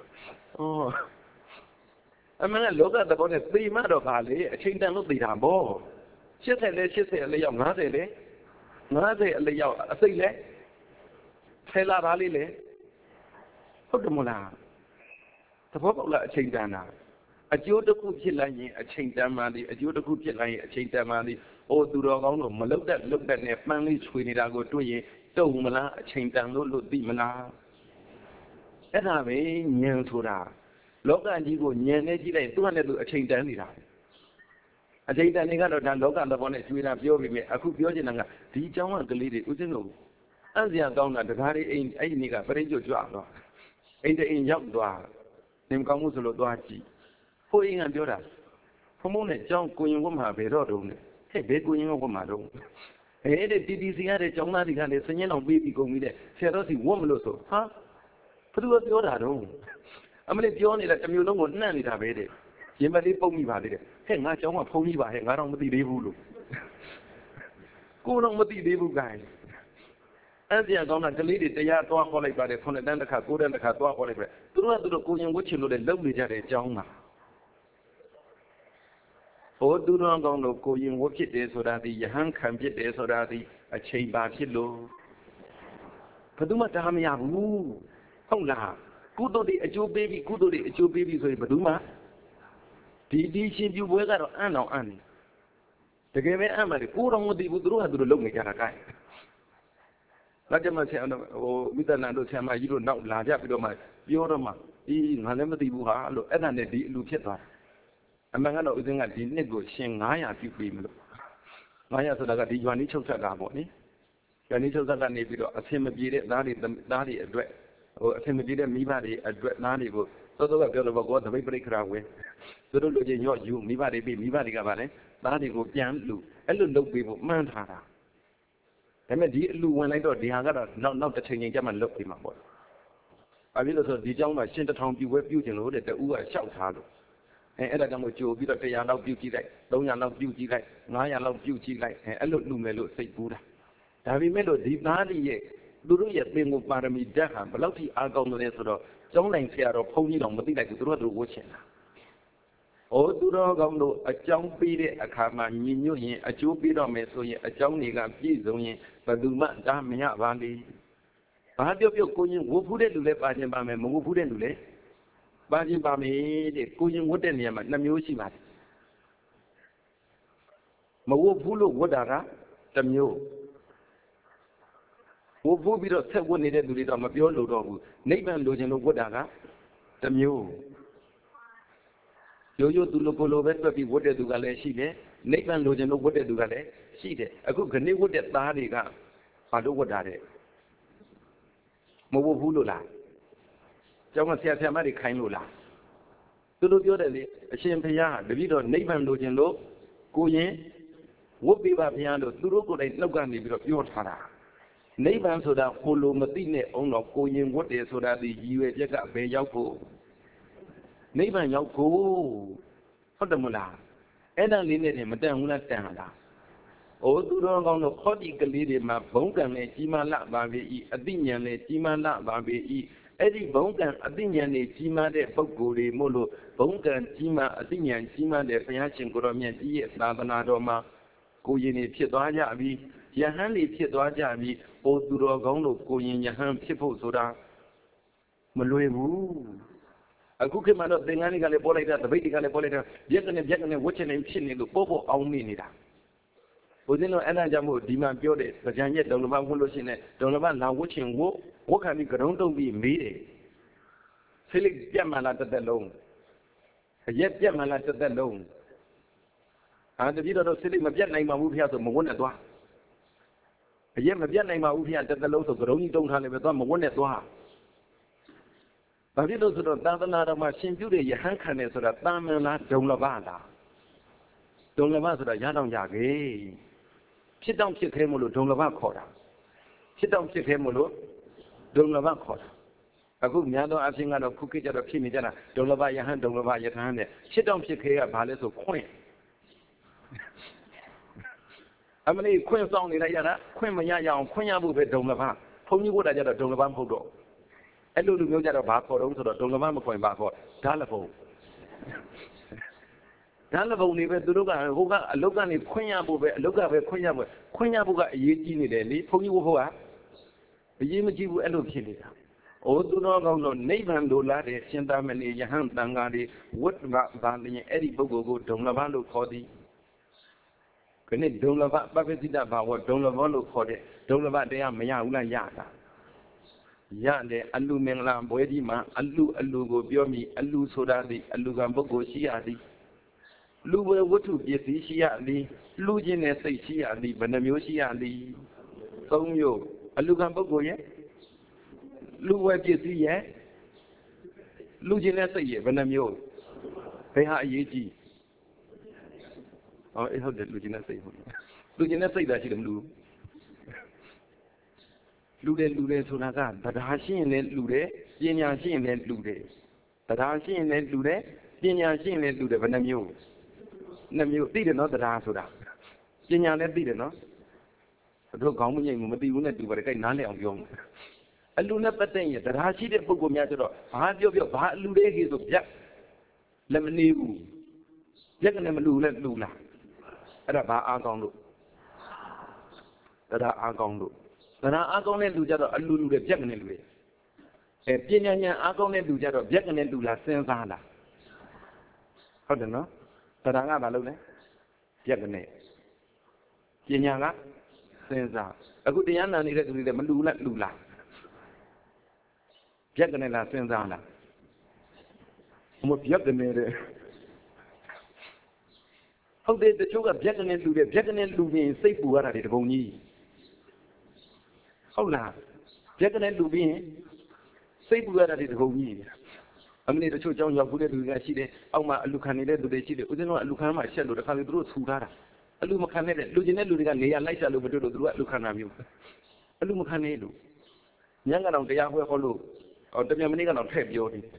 အမှန်ကလောကသဘောနဲ့သိမှတော့ပါလေအချိန်တန်လို့သိတာပေါ့80လဲ80အလျောက်50လဲ50အလျောက်အစိတ်လဲ10လာပါလေးလေဟုတ်တယ်မလားသဘောပေါက်လားအချိန်တန်တာအကျိုးတစ်ခုဖြစ်လိုက်ရင်အချိန်တန်မှသည်အကျိုးတစ်ခုဖြစ်လိုက်ရင်အချိန်တန်မှသည်အိုသူတော်ကောင်းတို့မလုတ်တဲ့နဲ့ပန်းလေးချွေနေတာကိုတွေ့ရင်တုံမလားအချိန်တန်လို့သိမလားအဲ့ဒါပဲဉာဏ်ဆိုတာလောကကြီးကိုဉာဏ်နဲ့ကြည့်လိုက်သူကလည်းသူအချိန်တန်နေတာအချိန်တန်တွေကတော့ဒါလောကသဘောနဲ့ကျွေးတာပြောပြီးမြဲအခုပြောချင်တာကဒီအကြောင်းကလေးတွေဦးစင်းတို့အံ့စရာကောင်းတာတကားလေးအိမ်အဲ့ဒီနေ့ကပရိကျွတ်ကြွတော့အိမ်တအိမ်ရောက်သွားနေမကောင်းဘူးဆိုလို့သွားကြည့်ဖိုးအိမ်ကပြောတာဖုံးဖုံးနဲ့ကြောင်းကိုရင်ဝတ်မှာဘယ်တော့တုံးလဲဟဲ့ဘယ်ကိုရင်ဝတ်မှာတုံးအဲ့ဒီ TTC ရတဲ့ကျောင်းသားတွေကလည်းစညင်းအောင်ပေးပြီးကုန်ပြီတဲ့ဆရာတော်စီဝတ်မလို့ဆိုဟာဘသူကပြောတာတုံးအမလေးပြောနေတာတစ်မျိုးလုံးကိုနှံ့နေတာပဲတဲ့ရင်မလေးပုတ်မိပါသေးတယ်ဟဲ့ငါကျောင်းကဖုံးကြီးပါဟဲ့ငါတော့မသိသေးဘူးလို့ကိုတော့မသိသေးဘူးကဲအဲ့ဒီကောင်ကကလေးတွေတရားသွားခေါ်လိုက်ပါတယ်9တန်းတစ်ခါ9တန်းတစ်ခါသွားခေါ်လိုက်ပဲသူတို့ကိုရင်ဝတ်ချင်လို့လည်းလုံနေကြတဲ့အကြောင်းပါဟိုသူတော်ကောင်းတို့ကိုရင်ဝတ်ဖြစ်တယ်ဆိုတာဒီယဟန်ခံဖြစ်တယ်ဆိုတာဒီအချိန်ပါဖြစ်လို့ဘယ်သူမှတားမရဘူးဟုတ်လားကုသိုလ်တွေအကျိုးပေးပြီးကုသိုလ်တွေအကျိုးပေးပြီးဆိုရင်ဘယ်သူမှဒီရှင်ပြပွဲကတော့အံ့တော်အံ့နေတကယ်ပဲအံ့ပါတယ်ကိုတော်မသိဘူးသူတို့ကသူတို့လုံနေကြတာကဲလက်ကျမဆရာဟိုမိတ္တနာတို့ဆရာမကြီးတို့နောက်လာကြပြီးတော့မှပြောတော့မှဒီငါလည်းမသိဘူးဟာလို့အဲ့ဒါနဲ့ဒီအလူဖြစ်သွားအမှန်ကတော့ဦးဇင်းကဒီနှစ်ကိုရှင်900ပြုပြီးမလို့900ဆိုတာကဒီရွာနီးချုပ်ဆက်ကပေါ့နိရွာနီးချုပ်ဆက်ကနေပြီးတော့အဆင်မပြေတဲ့သားတွေအတွက်ဟိုအဆင်မပြေတဲ့မိဘတွေအတွက်သားတွေကိုသောကပြောတော့ကောသပိတ်ပရိခရာဝင်သူတို့လူချင်းညော့ယူမိဘတွေပြီးမိဘတွေကပါလဲသားတွေကိုပြန်လူအဲ့လိုလုပ်ပေးဖို့မှန်းထားတာဒါပေမဲ့ဒီအလူဝင်လိုက်တော့ဒီဟာကတော့နောက်တစ်ချိန်ချိန်ကျမှလုပ်ပြီးမှာပေါ့။ဘာဖြစ်လို့ဆိုဒီเจ้าမှာရှင်1000ပြူပွဲပြုကျင်လို့တဲ့တူကလျှောက်ထားလို့အဲ့ဒါကြောင့်မို့ကြိုပြီးတော့100လောက်ပြုကြည့်လိုက်300လောက်ပြုကြည့်လိုက်900လောက်ပြုကြည့်လိုက်အဲ့လိုလူမယ်လို့စိတ်ကူးတာ။ဒါပေမဲ့လို့ဒီသားတွေရဲ့သူတို့ရဲ့ပင်ကိုပါရမီဓာတ်ဟာဘယ်လောက်ထိအားကောင်းလဲဆိုတော့ကျောင်းနိုင်ဆရာတော်ဘုန်းကြီးတော်မသိလိုက်ဘူးသူတို့ဝတ်ချင်တာ။ဩသူတော်ကောင်းတို့အကြောင်းပေးတဲ့အခါမှာညီညွတ်ရင်အကျိုးပေးတော့မယ်ဆိုရင်အကြောင်းတွေကပြည့်စုံရင်ဘယ်သူမှဒါမရပါလေ။ဘာပြောကိုရင်ဝတ်ဖူးတဲ့လူလည်းပါခြင်းပါမယ်မဝတ်ဖူးတဲ့လူလည်း ba chi ba mi để cô nhưng quất này mà năm nhiêu xí mà quất phú lúc quất ra năm nhiêu quất phú bị đó theo quất này để tụi đó mà biểu lộ đó nấy bạn đồ chân lúc quất ra năm nhiêu yo tụi lúc cô bé bị quất để tụi cái này xí đấy nấy bạn đồ chân lúc quất để tụi cái này xí đấy à cứ cái này quất để ta đi cả à lúc quất ra đấy quất phú lúc là trong cái xe mà đi khai lúc là tôi nói điều đấy xem thấy à bởi vì đó nấy bạn đồ chân lúc cô nhé quất bị bà phải ăn đó tôi nói cô này lâu cái này bị đó biểu thà ra nấy bạn số đó cô lô mà tin này ông nó cô nhé quất để số đó đi yêu cái cái bé giáo cô nấy bạn giáo cô phát được một là em đang liên hệ mà đang muốn là đang là ô tôi nói con nó khó đi cái gì mà bóng cái này chỉ mà lạ bà về ý tin nhắn này chỉ mà lạ bà về ý ấy đi bóng cái tin nhắn này chỉ mà để bắt cô đi mua lô bóng cái chỉ mà tin nhắn chỉ mà để phải học sinh của mình chỉ là na đó mà cô yên nàyဖြစ်သွားကြပြီယဟန်တွေဖြစ်သွားကြပြီဟိုသူတော်ကောင်းတို့ကိုရင်ယဟန်ဖြစ်ဖို့ဆိုတာမလွယ်ဘူးအခုခေတ်မှာတော့သင်္ကန်းတွေကလည်းပေါ်လိုက်တာတပိတ်တွေကလည်းပေါ်လိုက်တာပြက်ကနေဝတ်ချင်နေဖြစ်နေလို့ပို့အောင်နေနေတာဘုရင်တို့အဲ့ဒါကြောင့်မို့ဒီမှာပြောတဲ့ကြံရက်ဒေါ်လမဝင်လို့ရှိရင်ဒေါ်လမလာဝတ်ချင်ဝတ်ခံပြီးကရုံးတုံးပြီးမေးတယ်ဖိလိပြတ်မှလာတစ်သက်လုံးအရက်ပြတ်မှလာတစ်သက်လုံးတပည့်တော်ဖိလိမပြတ်နိုင်ပါဘူးဖေဆိုမဝတ်နဲ့သွားအရက်မပြတ်နိုင်ပါဘူးဖေတစ်သက်လုံးဆိုကရုံးကြီးတုံးထားလည်းပဲသွားမဝတ်နဲ့သွားဘာဖြစ်လို့ဆိုတော့သာသနာတော်မှာရှင်ပြုတဲ့ယဟန်ခံတယ်ဆိုတာတာမန်လားဒုံလဘလားဒုံလဘဆိုတာရတော့ရခဲ့ဖြစ်တော့ဖြစ်ခဲမလို့ဒုံလဘခေါ်တာဖြစ်တော့ဖြစ်ခဲမလို့ဒုံလဘခေါ်တာအခုများသောအဖြစ်ကတော့ခုခေတ်ကျတော့ဖြစ်နေကြတာဒုံလဘယဟန်ဒုံလဘယထာနဲ့ဖြစ်တော့ဖြစ်ခဲကဘာလဲဆိုခွင့်အမလေးခွင့်ဆောင်နေလိုက်ရတာခွင့်မရရအောင်ခွင့်ရဖို့ပဲဒုံလဘဘုန်းကြီးဘုရားကျတော့ဒုံလဘမဟုတ်တော့အဲ့လိုလူမျိုးကြတော့ဘာခေါ်တော့ဆိုတော့ဒုံလဘမခွင့်ပါခေါ်ဓာလဘုံဓာလဘုံနေပဲသူတို့ကဟိုကအလုတ်ကနေခွင့်ရဖို့ပဲအလုတ်ကပဲခွင့်ရဖို့ကအရေးကြီးနေတယ်လေဘုန်းကြီးဘုရားကအရေးမကြီးဘူးအဲ့လိုဖြစ်နေတာဩသူတော်ကောင်းတော့နိဗ္ဗာန်တို့လာတဲ့ရှင်သာမဏေယဟန်တန်ဃာတွေဝတ်ကဘာလျင်အဲ့ဒီပုဂ္ဂိုလ်ကိုဒုံလဘလို့ခေါ်သည်ခဏဒုံလဘပပ္ပစိတဘာဝဒုံလဘလို့ခေါ်တဲ့ဒုံလဘတရားမရဘူးလားရတာရတယ်အလူမင်္ဂလာဘွဲကြီးမှာအလူကိုပြောမိအလူဆိုတာဒီအလူကပုဂ္ဂိုလ်ရှိရသည်လူဝဲဝတ္ထုပစ္စည်းရှိရသည်လူချင်းနဲ့စိတ်ရှိရသည်ဘယ်နှမျိုးရှိရသည်သုံးမျိုးအလူကပုဂ္ဂိုလ်ရဲ့လူဝဲပစ္စည်းရဲ့လူချင်းနဲ့စိတ်ရဲ့ဘယ်နှမျိုးဘယ်ဟာအရေးကြီးဟုတ်တယ်လူချင်းနဲ့စိတ်ဟုတ်လူချင်းနဲ့စိတ်သာရှိတယ်မလူလူတယ်ဆိုတာကတရားရှိရင်လည်းလူတယ်ပညာရှိရင်လည်းလူတယ်တရားရှိရင်လည်းလူတယ်ပညာရှိရင်လည်းလူတယ်ဘယ်နှမျိုးနှစ်မျိုးသိတယ်နော်တရားဆိုတာပညာလည်းသိတယ်နော်တို့ခေါင်းမငိမ့်ဘူးမသိဘူးနဲ့တူပါတယ်ကြိုက်နားလည်အောင်ပြောမယ်အလူနဲ့ပတ်သက်ရင်တရားရှိတဲ့ပုဂ္ဂိုလ်များကျတော့ဘာပြောဘာအလူလေးကြီးဆိုပြက်လည်းမနေဘူးပြက်ကလည်းမလူလည်းလူလားအဲ့ဒါဘာအားကောင်းလို့တရားအားကောင်းလို့တရားအားကောင်းတဲ့လူကြတော့အလူတွေပြက်ကနေလူတွေပညာဉာဏ်အားကောင်းတဲ့လူကြတော့ပြက်ကနေလူလားစဉ်းစားလားဟုတ်တယ်နော်တရားကဘာလုပ်လဲပြက်ကနေပညာကစဉ်းစားအခုတရားနာနေတဲ့သူတွေမလူလားလူလားပြက်ကနေလားစဉ်းစားလားမပြက်ကနေတယ်ဟုတ်တယ်တချို့ကပြက်ကနေလူတွေပြက်ကနေလူရင်စိတ်ပူရတာတွေတပုံကြီးဟုတ်လားပြက်ကနေလူပြီးရင်စိတ်ပူရတာတွေတပုံကြီးအမလေးတချို့ကြောင်းရောက်ဘူးတဲ့လူတွေရှိတယ်အောက်မှာအလူခံနေတဲ့လူတွေရှိတယ်ဦးဇင်းတို့ကအလူခံမှရှက်လို့တခါလေသူတို့ဆူထားတာအလူမခံတဲ့လူချင်းတဲ့လူတွေကနေရာလိုက်ဆက်လို့မတွေ့လို့သူတို့ကအလူခံတာမျိုးအလူမခံနေလို့ညံကတော့တရားဟောဟောလို့တပြန်မနေ့ကတော့ထည့်ပြောနေတယ်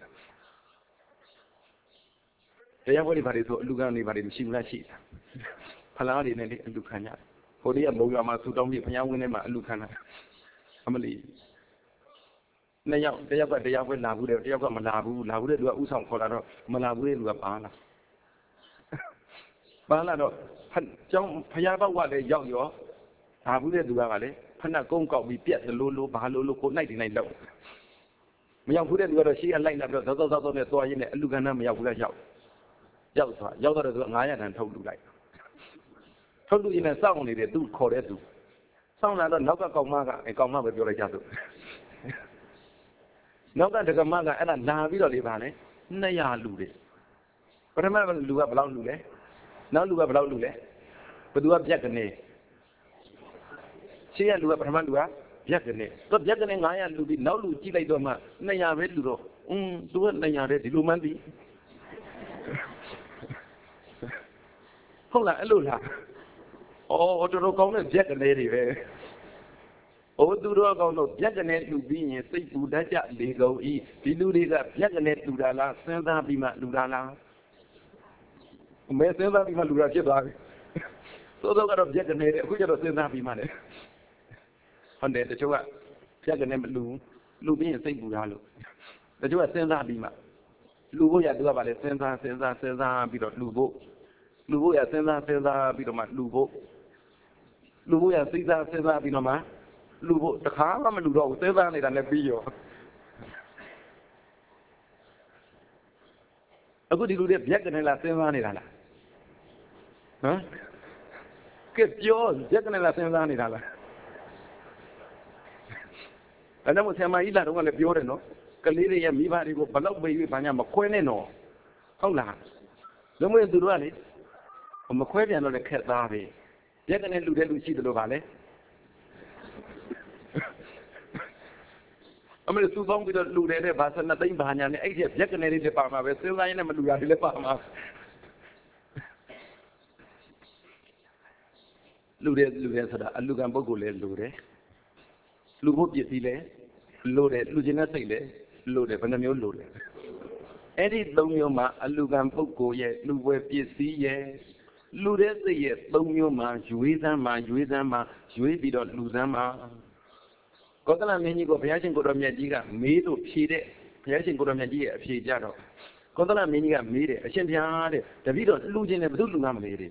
တရားဟောနေပါလေဆိုအလူခံနေပါလေမရှိဘူးလားရှိတာဖလားတွေနဲ့လေအလူခံရတယ်ဟိုတည်းကမုံရွာမှာဆူတောင်းပြီးဘုရားဝင်းထဲမှာအလူခံတာအမလီနှစ်ယောက်တယောက်ကတရားပွဲလာဘူးတယ်တယောက်ကမလာဘူးတဲ့လူကဥဆောင်ခေါ်လာတော့မလာဘူးတဲ့လူကပါလာတော့ကျောင်းဘုရားဘောက်ကလည်းရောက်ရောလာဘူးတဲ့လူကလည်းဖဏကုန်းကောက်ပြီးပြက်လို့ဘာလို့ကိုနိုင်လောက်မရောက်ဘူးတဲ့လူကတော့ရှေ့ကလိုက်လာပြီးတော့သောက်နဲ့သွားရင်းနဲ့အလူကဏ္ဍမရောက်ဘူးလားရောက်သွားတော့သူက900တန်ထုတ်လူလိုက်ထုတ်လူရင်းနဲ့စောင့်နေတယ်သူခေါ်တဲ့သူစောင့်လာတော့နောက်ကကောင်မပဲပြောလိုက်ကြသူနောက်ကဒကမကအဲ့ဒါလာပြီးတော့လေပါလေ200လူတယ်ပထမလူကဘယ်လောက်လူလဲနောက်လူကဘယ်လောက်လူလဲဘသူကပြက်ကနေရှေ့ကလူကပထမလူကပြက်ကနေတော့ပြက်ကနေ900လူပြီးနောက်လူကြည့်လိုက်တော့မှ200ပဲလူတော့သူက200တဲ့ဒီလိုမှန်းသိဟုတ်လားအဲ့လိုလားတော်တော်ကောင်းတဲ့ပြက်ကနေတွေပဲသူတို့ကောင်းတော့ပြက်ကနေလူပြီးရင်စိတ်ပူတတ်ကြလေကုန်ဤဒီလူတွေကပြက်ကနေလူတာလားစဉ်းစားပြီးမှလူတာလားမဲစဉ်းစားပြီးမှလူတာဖြစ်သွားပြီသို့တော့ကတော့ပြက်ကနေတယ်အခုကျတော့စဉ်းစားပြီးမှလည်းဟုတ်တယ်တချို့ကပြက်ကနေမလူပြီးရင်စိတ်ပူတာလို့တချို့ကစဉ်းစားပြီးမှလူဖို့ရသူကပါလေစဉ်းစားပြီးတော့လူဖို့ရစဉ်းစားပြီးတော့မှလူဖို့ရစိတ်စားစဉ်းစားပြီးတော့မှလူဖို့တခါမှမလူတော့ဘူးစဉ်းစားနေတာလည်းပြီးရောအခုဒီလူတွေပြက်ကနေလားစဉ်းစားနေတာလားဟမ်ကဲပြောပြက်ကနေလားစဉ်းစားနေတာလားအဲ့ဒါမှဆရာမကြီးလာတော့ကလည်းပြောတယ်နော်ကလေးတွေရဲ့မိဘတွေကိုဘလောက်ပေးပြီးဘာညာမခွဲနဲ့နော်ဟုတ်လားလုံးဝသူတို့ကလေမခွဲပြန်တော့လည်းခက်သားပဲပြက်ကနေလူတဲ့လူရှိတယ်လို့ပါလေအမေစူပေါင်းပြီးတော့လူတဲ့ဘာစနသိမ့်ဘာညာနဲ့အဲ့ဒီပြက်ကနေလေးတွေပါမှာပဲစဉ်းစားရင်းနဲ့မလူရတွေလည်းပါမှာလူတဲ့ဆိုတာအလူကံပုဂ္ဂိုလ်လည်းလူတယ်လူဖို့ပစ္စည်းလည်းလူတယ်လူချင်းတဲ့စိတ်လည်းလူတယ်ဘယ်နှမျိုးလူတယ်အဲ့ဒီ3မျိုးမှာအလူကံပုဂ္ဂိုလ်ရဲ့လူပွဲပစ္စည်းရဲ့လူတဲ့စိတ်ရဲ့3မျိုးမှာရွေးစမ်းရွေးပြီးတော့လူစမ်းမှာကောသလမင်းကြီးကိုဘုရားရှင်ကိုတော်မြတ်ကြီးကမေးလို့ဖြေတဲ့ဘုရားရှင်ကိုတော်မြတ်ကြီးရဲ့အဖြေကြတော့ကောသလမင်းကြီးကမေးတယ်အရှင်ဘုရားတဲ့တပည့်တော်လူချင်းတယ်ဘယ်သူလူမှမလဲတဲ့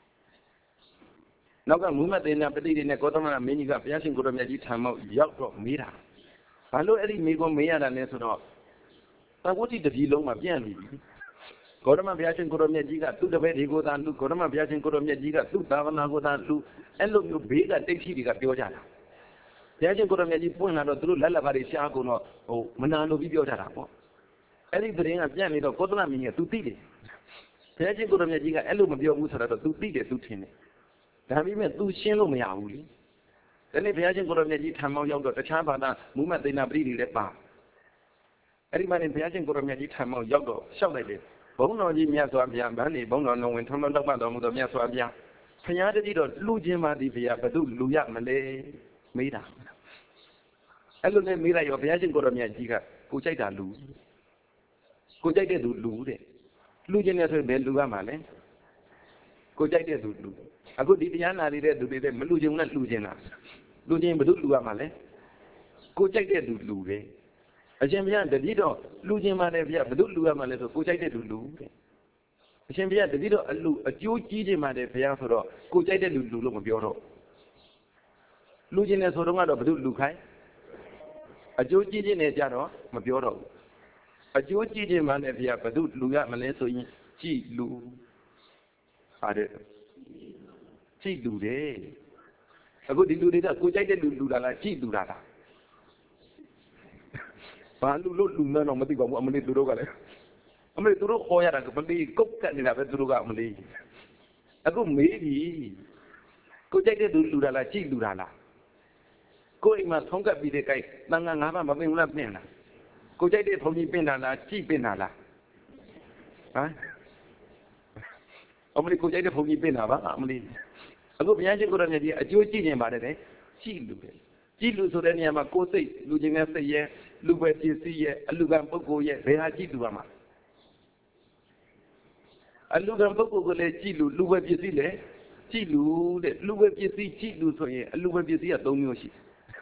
နောက်ကမူမတ်သေးနာပဋိတွေနဲ့ကောသလမင်းကြီးကဘုရားရှင်ကိုတော်မြတ်ကြီးထံမောက်ရောက်တော့မေးတာဘာလို့အဲ့ဒီမေးခွန်းမေးရတာလဲဆိုတော့သဝတိတပြည်လုံးမှာပြန့်နေပြီဂေါတမဘုရားရှင်ကိုတော်မြတ်ကြီးကသူ့တပည့်တွေကိုသာလူဂေါတမဘုရားရှင်ကိုတော်မြတ်ကြီးကသူ့သာဝနာကိုသာလူအဲ့လိုမျိုးဘေးကတိတ်ရှိတွေကပြောကြတာဘုရားရှင်ကိုတော်မြတ်ကြီးပွင့်လာတော့သူတို့လက်ပါတွေရှားကုန်တော့မနာလိုပြီးပြောကြတာပေါ့အဲ့ဒီသတင်းကပြန့်နေတော့ကောသလမင်းကြီးကသူသိတယ်ဘုရားရှင်ကိုတော်မြတ်ကြီးကအဲ့လိုမပြောဘူးဆိုတော့သူသိတယ်သူထင်တယ်ဒါပေမဲ့သူရှင်းလို့မရဘူးလေဒီနေ့ဘုရားရှင်ကိုတော်မြတ်ကြီးထံမောက်ရောက်တော့တခြားဘာသာမူမတ်သိနာပရိတွေလည်းပါအဲ့ဒီမှာနေဘုရားရှင်ကိုတော်မြတ်ကြီးထံမောက်ရောက်တော့ရှောက်လိုက်လေဘုန်းတော်ကြီးမြတ်စွာဘုရားဗန်းနေဘုန်းတော်လုံးဝင်ထုံးလုံးတောက်မှတော်မူသောမြတ်စွာဘုရားဘုရားတတိတော့လူချင်းပါသည်ဘုရားဘယ်သူလူရမလဲမေးတာအဲ့လိုနဲ့မေးလိုက်ရောဘုရားရှင်ကိုတော်မြတ်ကြီးကကိုကြိုက်တာလူကိုကြိုက်တဲ့သူလူတဲ့လူချင်းနဲ့ဆိုရင်ဘယ်လူရမှာလဲကိုကြိုက်တဲ့သူလူအခုဒီတရားနာနေတဲ့သူတွေမလူချင်းနဲ့လူချင်းလားလူချင်းဘယ်သူလူရမှာလဲကိုကြိုက်တဲ့သူလူပဲအရှင်ဘုရားတတိတော့လူချင်းပါလေဘုရားဘယ်သူလူရမှာလဲဆိုကိုကြိုက်တဲ့သူလူတဲ့အရှင်ဘုရားတတိတော့အကျိုးကြီးခြင်းပါတယ်ဘုရားဆိုတော့ကိုကြိုက်တဲ့လူလို့မပြောတော့လူချင်းနဲ့ဆိုတော့ကတော့ဘယ်သူလူခိုင်းအကျိုးကြီးခြင်းနဲ့ကြတော့မပြောတော့ဘူးအကျိုးကြီးခြင်းပါလေဘုရားဘယ်သူလူရမလဲဆိုရင်ကြည်လူပါတယ်ကြည်လူတယ်အခုဒီလူတွေကကိုကြိုက်တဲ့လူတာလားကြည်လူတာလားဘာလူလို့လူနဲ့တော့မသိပါဘူးအမလေးသူတို့ကလည်းအမလေးသူတို့ခေါ်ရတာကမလေးကုတ်ကတ်နေတာပဲသူတို့ကအမလေးအခုမေးပြီကိုကြိုက်တဲ့လူတာလားကြည်လူတာလားကိုအိမ်မှာထုံးကပ်ပြီးတဲ့ကိုက်တန်ခါ9ပါးမပင်ဘူးလားပင်လားကိုကြိုက်တဲ့ဘုံကြီးပင်တာလားကြည်ပင်တာလားဟမ်အမလေးကိုကြိုက်တဲ့ဘုံကြီးပင်တာပါအမလေးအခုဘုရားရှင်ကိုရမြတ်ကြီးအကျိုးကြည့်နေပါတယ်ကြည်လူတယ်ကြည်လူဆိုတဲ့နေရာမှာကိုယ်စိတ်လူချင်းနဲ့စိတ်ရဲ့လူပဲပစ္စည်းရဲ့အလူကံပုဂ္ဂိုလ်ရဲ့ဘယ်ဟာကြည်လူပါမှာအလူကံပုဂ္ဂိုလ်ကိုလည်းကြည်လူပဲပစ္စည်းလည်းကြည်လူတဲ့လူပဲပစ္စည်းကြည်လူဆိုရင်အလူပဲပစ္စည်းက3မျိုးရှိ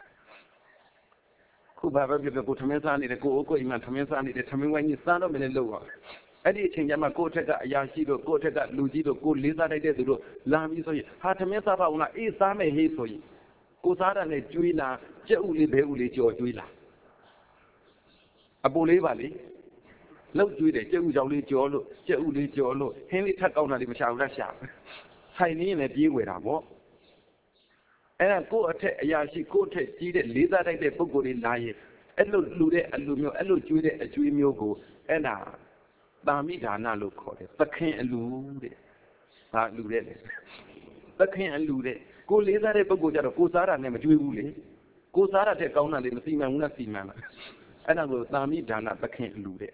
ခုဘာပဲပြောကိုထမင်းစားနေတယ်ကိုအိမ်မှာထမင်းစားနေတယ်ထမင်းဝိုင်းကြီးစားတော့မလဲလို့ပါအဲ့ဒီအချိန်ကျမှကိုယ့်ထက်ကအရာရှိတို့ကိုယ့်ထက်ကလူကြီးတို့ကိုလေးစားတတ်တဲ့သူတို့လာပြီးဆိုရင်ဟာထမင်းစားပါဦးလားအေးစားမယ်ဟေးဆိုရင်ကိုစားတာနဲ့ကျွေးလာကြက်ဥလေးဘဲဥလေးကြော်ကျွေးလာအပူလေးပါလေလောက်ကျွေးတယ်ကျုပ်ကြောင်လေးကြောလို့ကျုပ်လေးကြောလို့ဟင်းလေးထပ်ကောင်းတာလေးမရှာဘူးလားရှာဆိုင်နေရင်လည်းပြေးဝယ်တာပေါ့အဲ့ဒါကိုယ့်အထက်အရာရှိကိုယ့်အထက်ကြီးတဲ့လေးစားတိုက်တဲ့ပုဂ္ဂိုလ်တွေလာရင်အဲ့လိုလူတဲ့အလူမျိုးအဲ့လိုကျွေးတဲ့အကျွေးမျိုးကိုအဲ့ဒါတာမိဒါနလို့ခေါ်တယ်သခင်အလူတဲ့ဟာလူတဲ့လေသခင်အလူတဲ့ကိုလေးစားတဲ့ပုဂ္ဂိုလ်ကြတော့ကိုစားတာနဲ့မကျွေးဘူးလေကိုစားတာတဲ့ကောင်းတာလေးမစီမံဘူးလားစီမံလားအဲ့ဒါကိုတာမိဒါနသခင်အလူတဲ့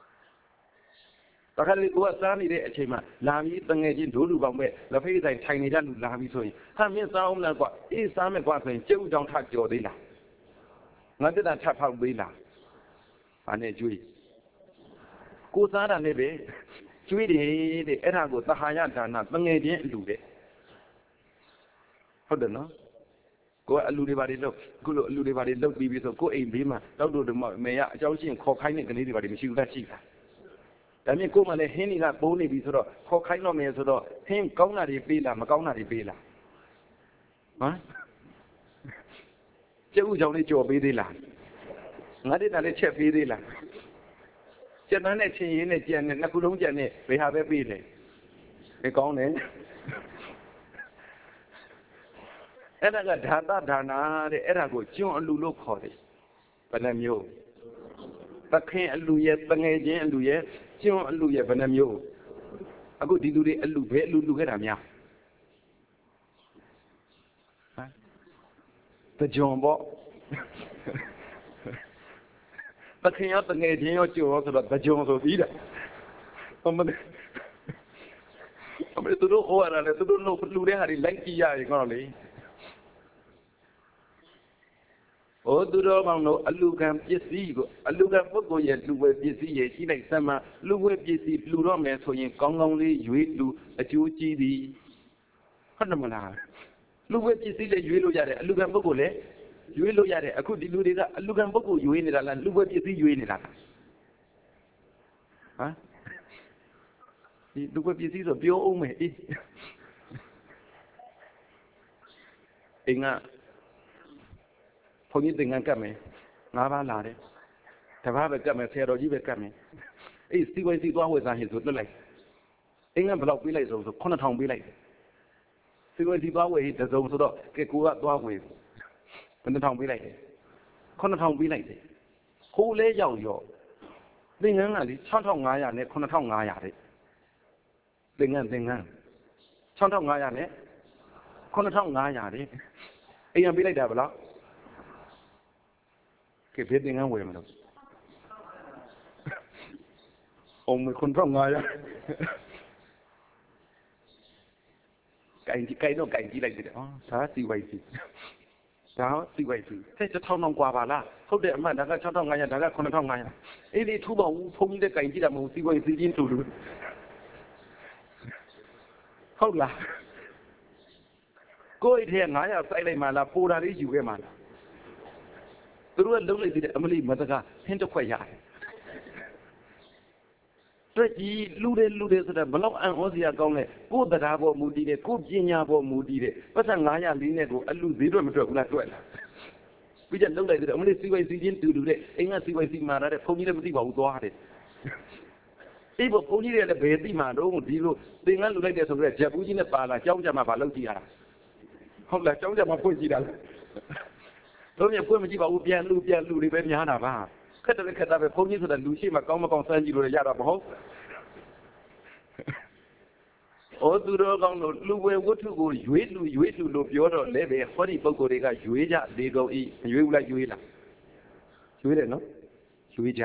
တခါလေကိုကစားနေတဲ့အချိန်မှာလာပြီးတငယ်ချင်းဒိုးလူပေါင်းပဲလက်ဖေးဆိုင်ထိုင်နေကြလူလာပြီးဆိုရင်ဟာမင်းစားအောင်လားကွာအေးစားမယ်ကွာဆိုရင်ကျုပ်ကြောင့်ထကြော်သေးလားငါတက်တာထဖောက်သေးလားဘာနဲ့ကျွေးကိုစားတာနဲ့ပဲကျွေးတယ်တဲ့အဲ့ဒါကိုသဟာယဒါနတငယ်ချင်းအလူတဲ့ဟုတ်တယ်နော်ကိုအလူတွေပါတွေလောက်ခုလိုအလူတွေပါတွေလောက်ပြီးပြီဆိုကိုအိမ်ဘေးမှာတောက်တို့တို့မေရအကြောင်းရှင်းခေါ်ခိုင်းတဲ့ကလေးတွေပါတွေမရှိဘူးလားရှိတာဒါမြင်ကိုမှလည်းဟင်းတွေကပိုးနေပြီဆိုတော့ခေါ်ခိုင်းတော့မယ်ဆိုတော့ဟင်းကောင်းတာတွေပေးလားမကောင်းတာတွေပေးလားဟမ်ကျုပ်ကြောင့်လေးကြော်ပေးသေးလားငါတက်တာလေးချက်ပေးသေးလားကျန်တဲ့ချင်းရင်းနဲ့ကြံနဲ့နှစ်ခုလုံးကြံနဲ့ဘယ်ဟာပဲပေးလဲဘယ်ကောင်းလဲအဲ့ဒါကဓာတဒါနာတဲ့အဲ့ဒါကိုကျွန်းအလူလို့ခေါ်တယ်ဘယ်နှမျိုးသခင်အလူရဲ့တငယ်ချင်းအလူရဲ့ကျွန်းအလူရဲ့ဘယ်နှမျိုးအခုဒီလူတွေအလူပဲအလူလူခဲ့တာများဟမ်တကြုံပေါ့သခင်ရောတငယ်ချင်းရောကျွန်းရောဆိုတော့တကြုံဆိုပြီးတာအမေသူတို့ဟောရတယ်သူတို့လူတဲ့ဟာတွေလိုက်ကြည့်ရရင်ကောလေဩသူတော်ကောင်းတို့အလူကံပစ္စည်းကိုအလူကံပုဂ္ဂိုလ်ရဲ့လူဝဲပစ္စည်းရဲ့ရှိလိုက်စမ်းမလူဝဲပစ္စည်းလူတော့မယ်ဆိုရင်ကောင်းကောင်းလေးရွေးလူအကျိုးကြီးသည်ဟုတ်တယ်မလားလူဝဲပစ္စည်းလည်းရွေးလို့ရတယ်အလူကံပုဂ္ဂိုလ်လည်းရွေးလို့ရတယ်အခုဒီလူတွေကအလူကံပုဂ္ဂိုလ်ရွေးနေတာလားလူဝဲပစ္စည်းရွေးနေတာလားဟမ်ဒီလူဝဲပစ္စည်းဆိုပြောအောင်မယ်အေးအင်းကဘုန်းကြီးသင်္ကန်းကတ်မယ်၅ပါးလာတယ်တစ်ပါးပဲကတ်မယ်ဆရာတော်ကြီးပဲကတ်မယ်အေးစီဝိုင်းစီသွားဝယ်စားဟင်ဆိုလွတ်လိုက်အင်းကဘယ်လောက်ပေးလိုက်ဆို9000ပေးလိုက်စီဝိုင်းစီသွားဝယ်ဟိတစုံဆိုတော့ကဲကိုကသွားဝယ်ဘယ်နှထောင်ပေးလိုက်တယ်9000ပေးလိုက်တယ်ဟိုလဲရောက်ရောသင်္ကန်းကလေ6500နဲ့9500တဲ့သင်္ကန်း6500နဲ့9500တဲ့အိမ်ကပေးလိုက်တာဘယ်လောက်ကဲဘယ်သင်္ကန်းဝယ်မလို့အောင်မခွန်တော့900ကိုင်တော့ကိုင်ကြည့်လိုက်တယ်ဒါစီဝိုက်စီဒါစီဝိုက်စီတဲ့1000กว่าပါလားဟုတ်တယ်အမှန်ဒါက6500ဒါက9500အေးဒီထူပါဦးဖုန်းကြီးတဲ့ကိုင်ကြည့်တာမဟုတ်စီဝိုက်စီချင်းတူတူဟုတ်လားကိုယ့်အိတ်ထဲ900စိုက်လိုက်မှလားပိုတာလေးယူခဲ့မှလားသူတို့ကလုံးလိုက်သေးတယ်အမလီမတကဟင်းတစ်ခွက်ရတယ်တွေ့ကြီးလူတွေဆိုတာဘလောက်အံ့ဩစရာကောင်းလဲကိုယ်တရားပေါ်မူတည်တယ်ကိုယ်ပညာပေါ်မူတည်တယ်ပတ်စံ900လေးနဲ့ကိုအလူသေးတော့မတွေ့ဘူးလားတွေ့လားပြီးကြလုံးလိုက်သေးတယ်အမလီစီဝိုင်စီချင်းတူတဲ့အိမ်ကစီဝိုင်စီမာတာတဲ့ဘုန်းကြီးလည်းမသိပါဘူးသွားတယ်အေးဘုန်းကြီးတွေလည်းဘယ်သိမှာတော့ဒီလိုသင်္ကန်းလူလိုက်တယ်ဆိုတော့ဂျက်ဘူးကြီးနဲ့ပါလာကြောင်းကြမှာဘာလုပ်ကြည့်ရတာဟုတ်လားကြောင်းကြမှာဖွင့်ကြည့်တာလားတို့မြဖွင့်မကြည့်ပါဘူးပြန်လူတွေပဲများတာပါခက်တယ်ခက်တာပဲဘုန်းကြီးဆိုတာလူရှိမှကောင်းမကောင်းစမ်းကြည့်လို့ရတာမဟုတ်ဩသူတော်ကောင်းတို့လူဝဲဝတ္ထုကိုရွေးလူလို့ပြောတော့လည်းပဲဟောဒီပုဂ္ဂိုလ်တွေကရွေးကြသေးကုန်ဤမရွေးဘူးလားရွေးလားရွေးတယ်နော်ရွေးကြ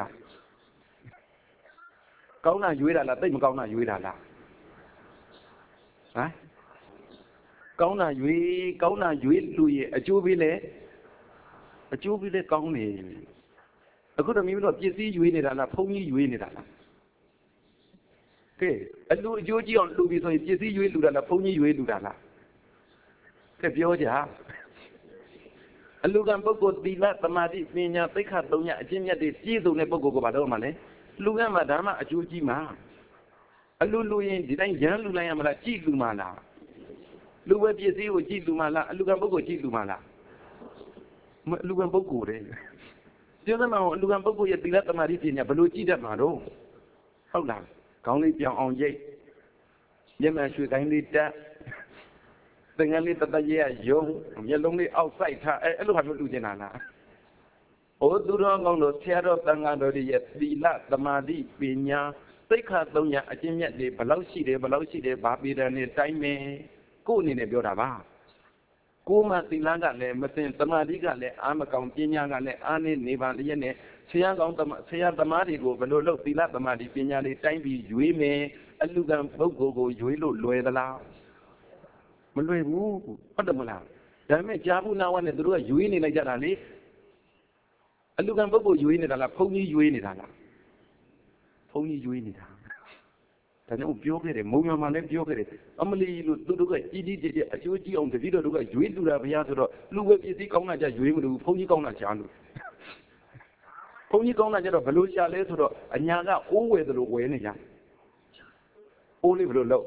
ကောင်းတာရွေးတာလားတိတ်မကောင်းတာရွေးတာလားဟမ်ကောင်းတာရွေးလူရဲ့အကျိုးပေးလဲကောင်းနေအခုတော့မိမတို့ပစ္စည်းရွေးနေတာလားဖုန်းကြီးရွေးနေတာလားကဲအလူအကျိုးကြီးအောင်လူပြီးဆိုရင်ပစ္စည်းရွေးလူတာလားဖုန်းကြီးရွေးလူတာလားကဲပြောကြအလူကံပုဂ္ဂိုလ်သီလသမာဓိပညာသိက္ခာ3ရပ်အကျင့်မြတ်တွေပြည့်စုံတဲ့ပုဂ္ဂိုလ်ကဘာလို့မှလဲလူကံမှာဓမ္မအကျိုးကြီးမှာအလူရင်ဒီတိုင်းရမ်းလူလိုက်ရမလားကြည်လူမှာလားလူပဲပစ္စည်းကိုကြည်လူမှာလားအလူကံပုဂ္ဂိုလ်ကြည်လူမှာလားအလူကံပုဂ္ဂိုလ်တဲ့ပြောသမားလူကံပုဂ္ဂိုလ်ရဲ့သီလသမာဓိပညာဘယ်လိုကြည့်တတ်မှာတော့ဟုတ်လားခေါင်းလေးပြောင်းအောင်ရိပ်မျက်မှန်ရွှေကိုင်းလေးတက်သင်္ကန်းလေးတတရဲ့ယုံမျက်လုံးလေးအောက်ဆိုင်ထားအဲ့လိုဟာမျိုးလူကျင်တာလားဩသူတော်ကောင်းတို့ဆရာတော်တန်ဃာတော်တွေရဲ့သီလသမာဓိပညာသိက္ခာ၃ရပ်အကျင့်မြတ်တွေဘယ်လောက်ရှိတယ်ဘာပေဒံနဲ့တိုင်းမယ်ကိုယ့်အနေနဲ့ပြောတာပါကိုယ်မှသီလကလည်းမသိသမာဓိကလည်းအာမကောင်းပညာကလည်းအားနေနေပါလျက်နဲ့ဆရာသမားတွေကိုဘယ်လိုလုပ်သီလသမာဓိပညာတွေတိုင်းပြီးရွေးမယ်အလူကံပုဂ္ဂိုလ်ကိုရွေးလို့လွယ်သလားမလွယ်ဘူးဟုတ်တယ်မလားဒါပေမဲ့ကြာဘူးနာဝနဲ့သူတို့ကရွေးနေလိုက်ကြတာလေအလူကံပုဂ္ဂိုလ်ရွေးနေတာလားဘုန်းကြီးရွေးနေတာလားဘုန်းကြီးရွေးနေတာဒါကြောင့်ပြောခဲ့တယ်မုံရမှာလည်းပြောခဲ့တယ်အမလီလို့သူတို့ကကြီးကြီးကျယ်ကျယ်အကျိုးကြီးအောင်တပည့်တော်တို့ကရွေးလူတာဘုရားဆိုတော့လူဝဲပစ္စည်းကောင်းတာကြရွေးမလို့ဘုန်းကြီးကောင်းတာရှာလို့ဘုန်းကြီးကောင်းတာကြတော့ဘလို့ရှာလဲဆိုတော့အညာကအိုးဝယ်တယ်လို့ဝယ်နေကြအိုးလေးဘလို့လို့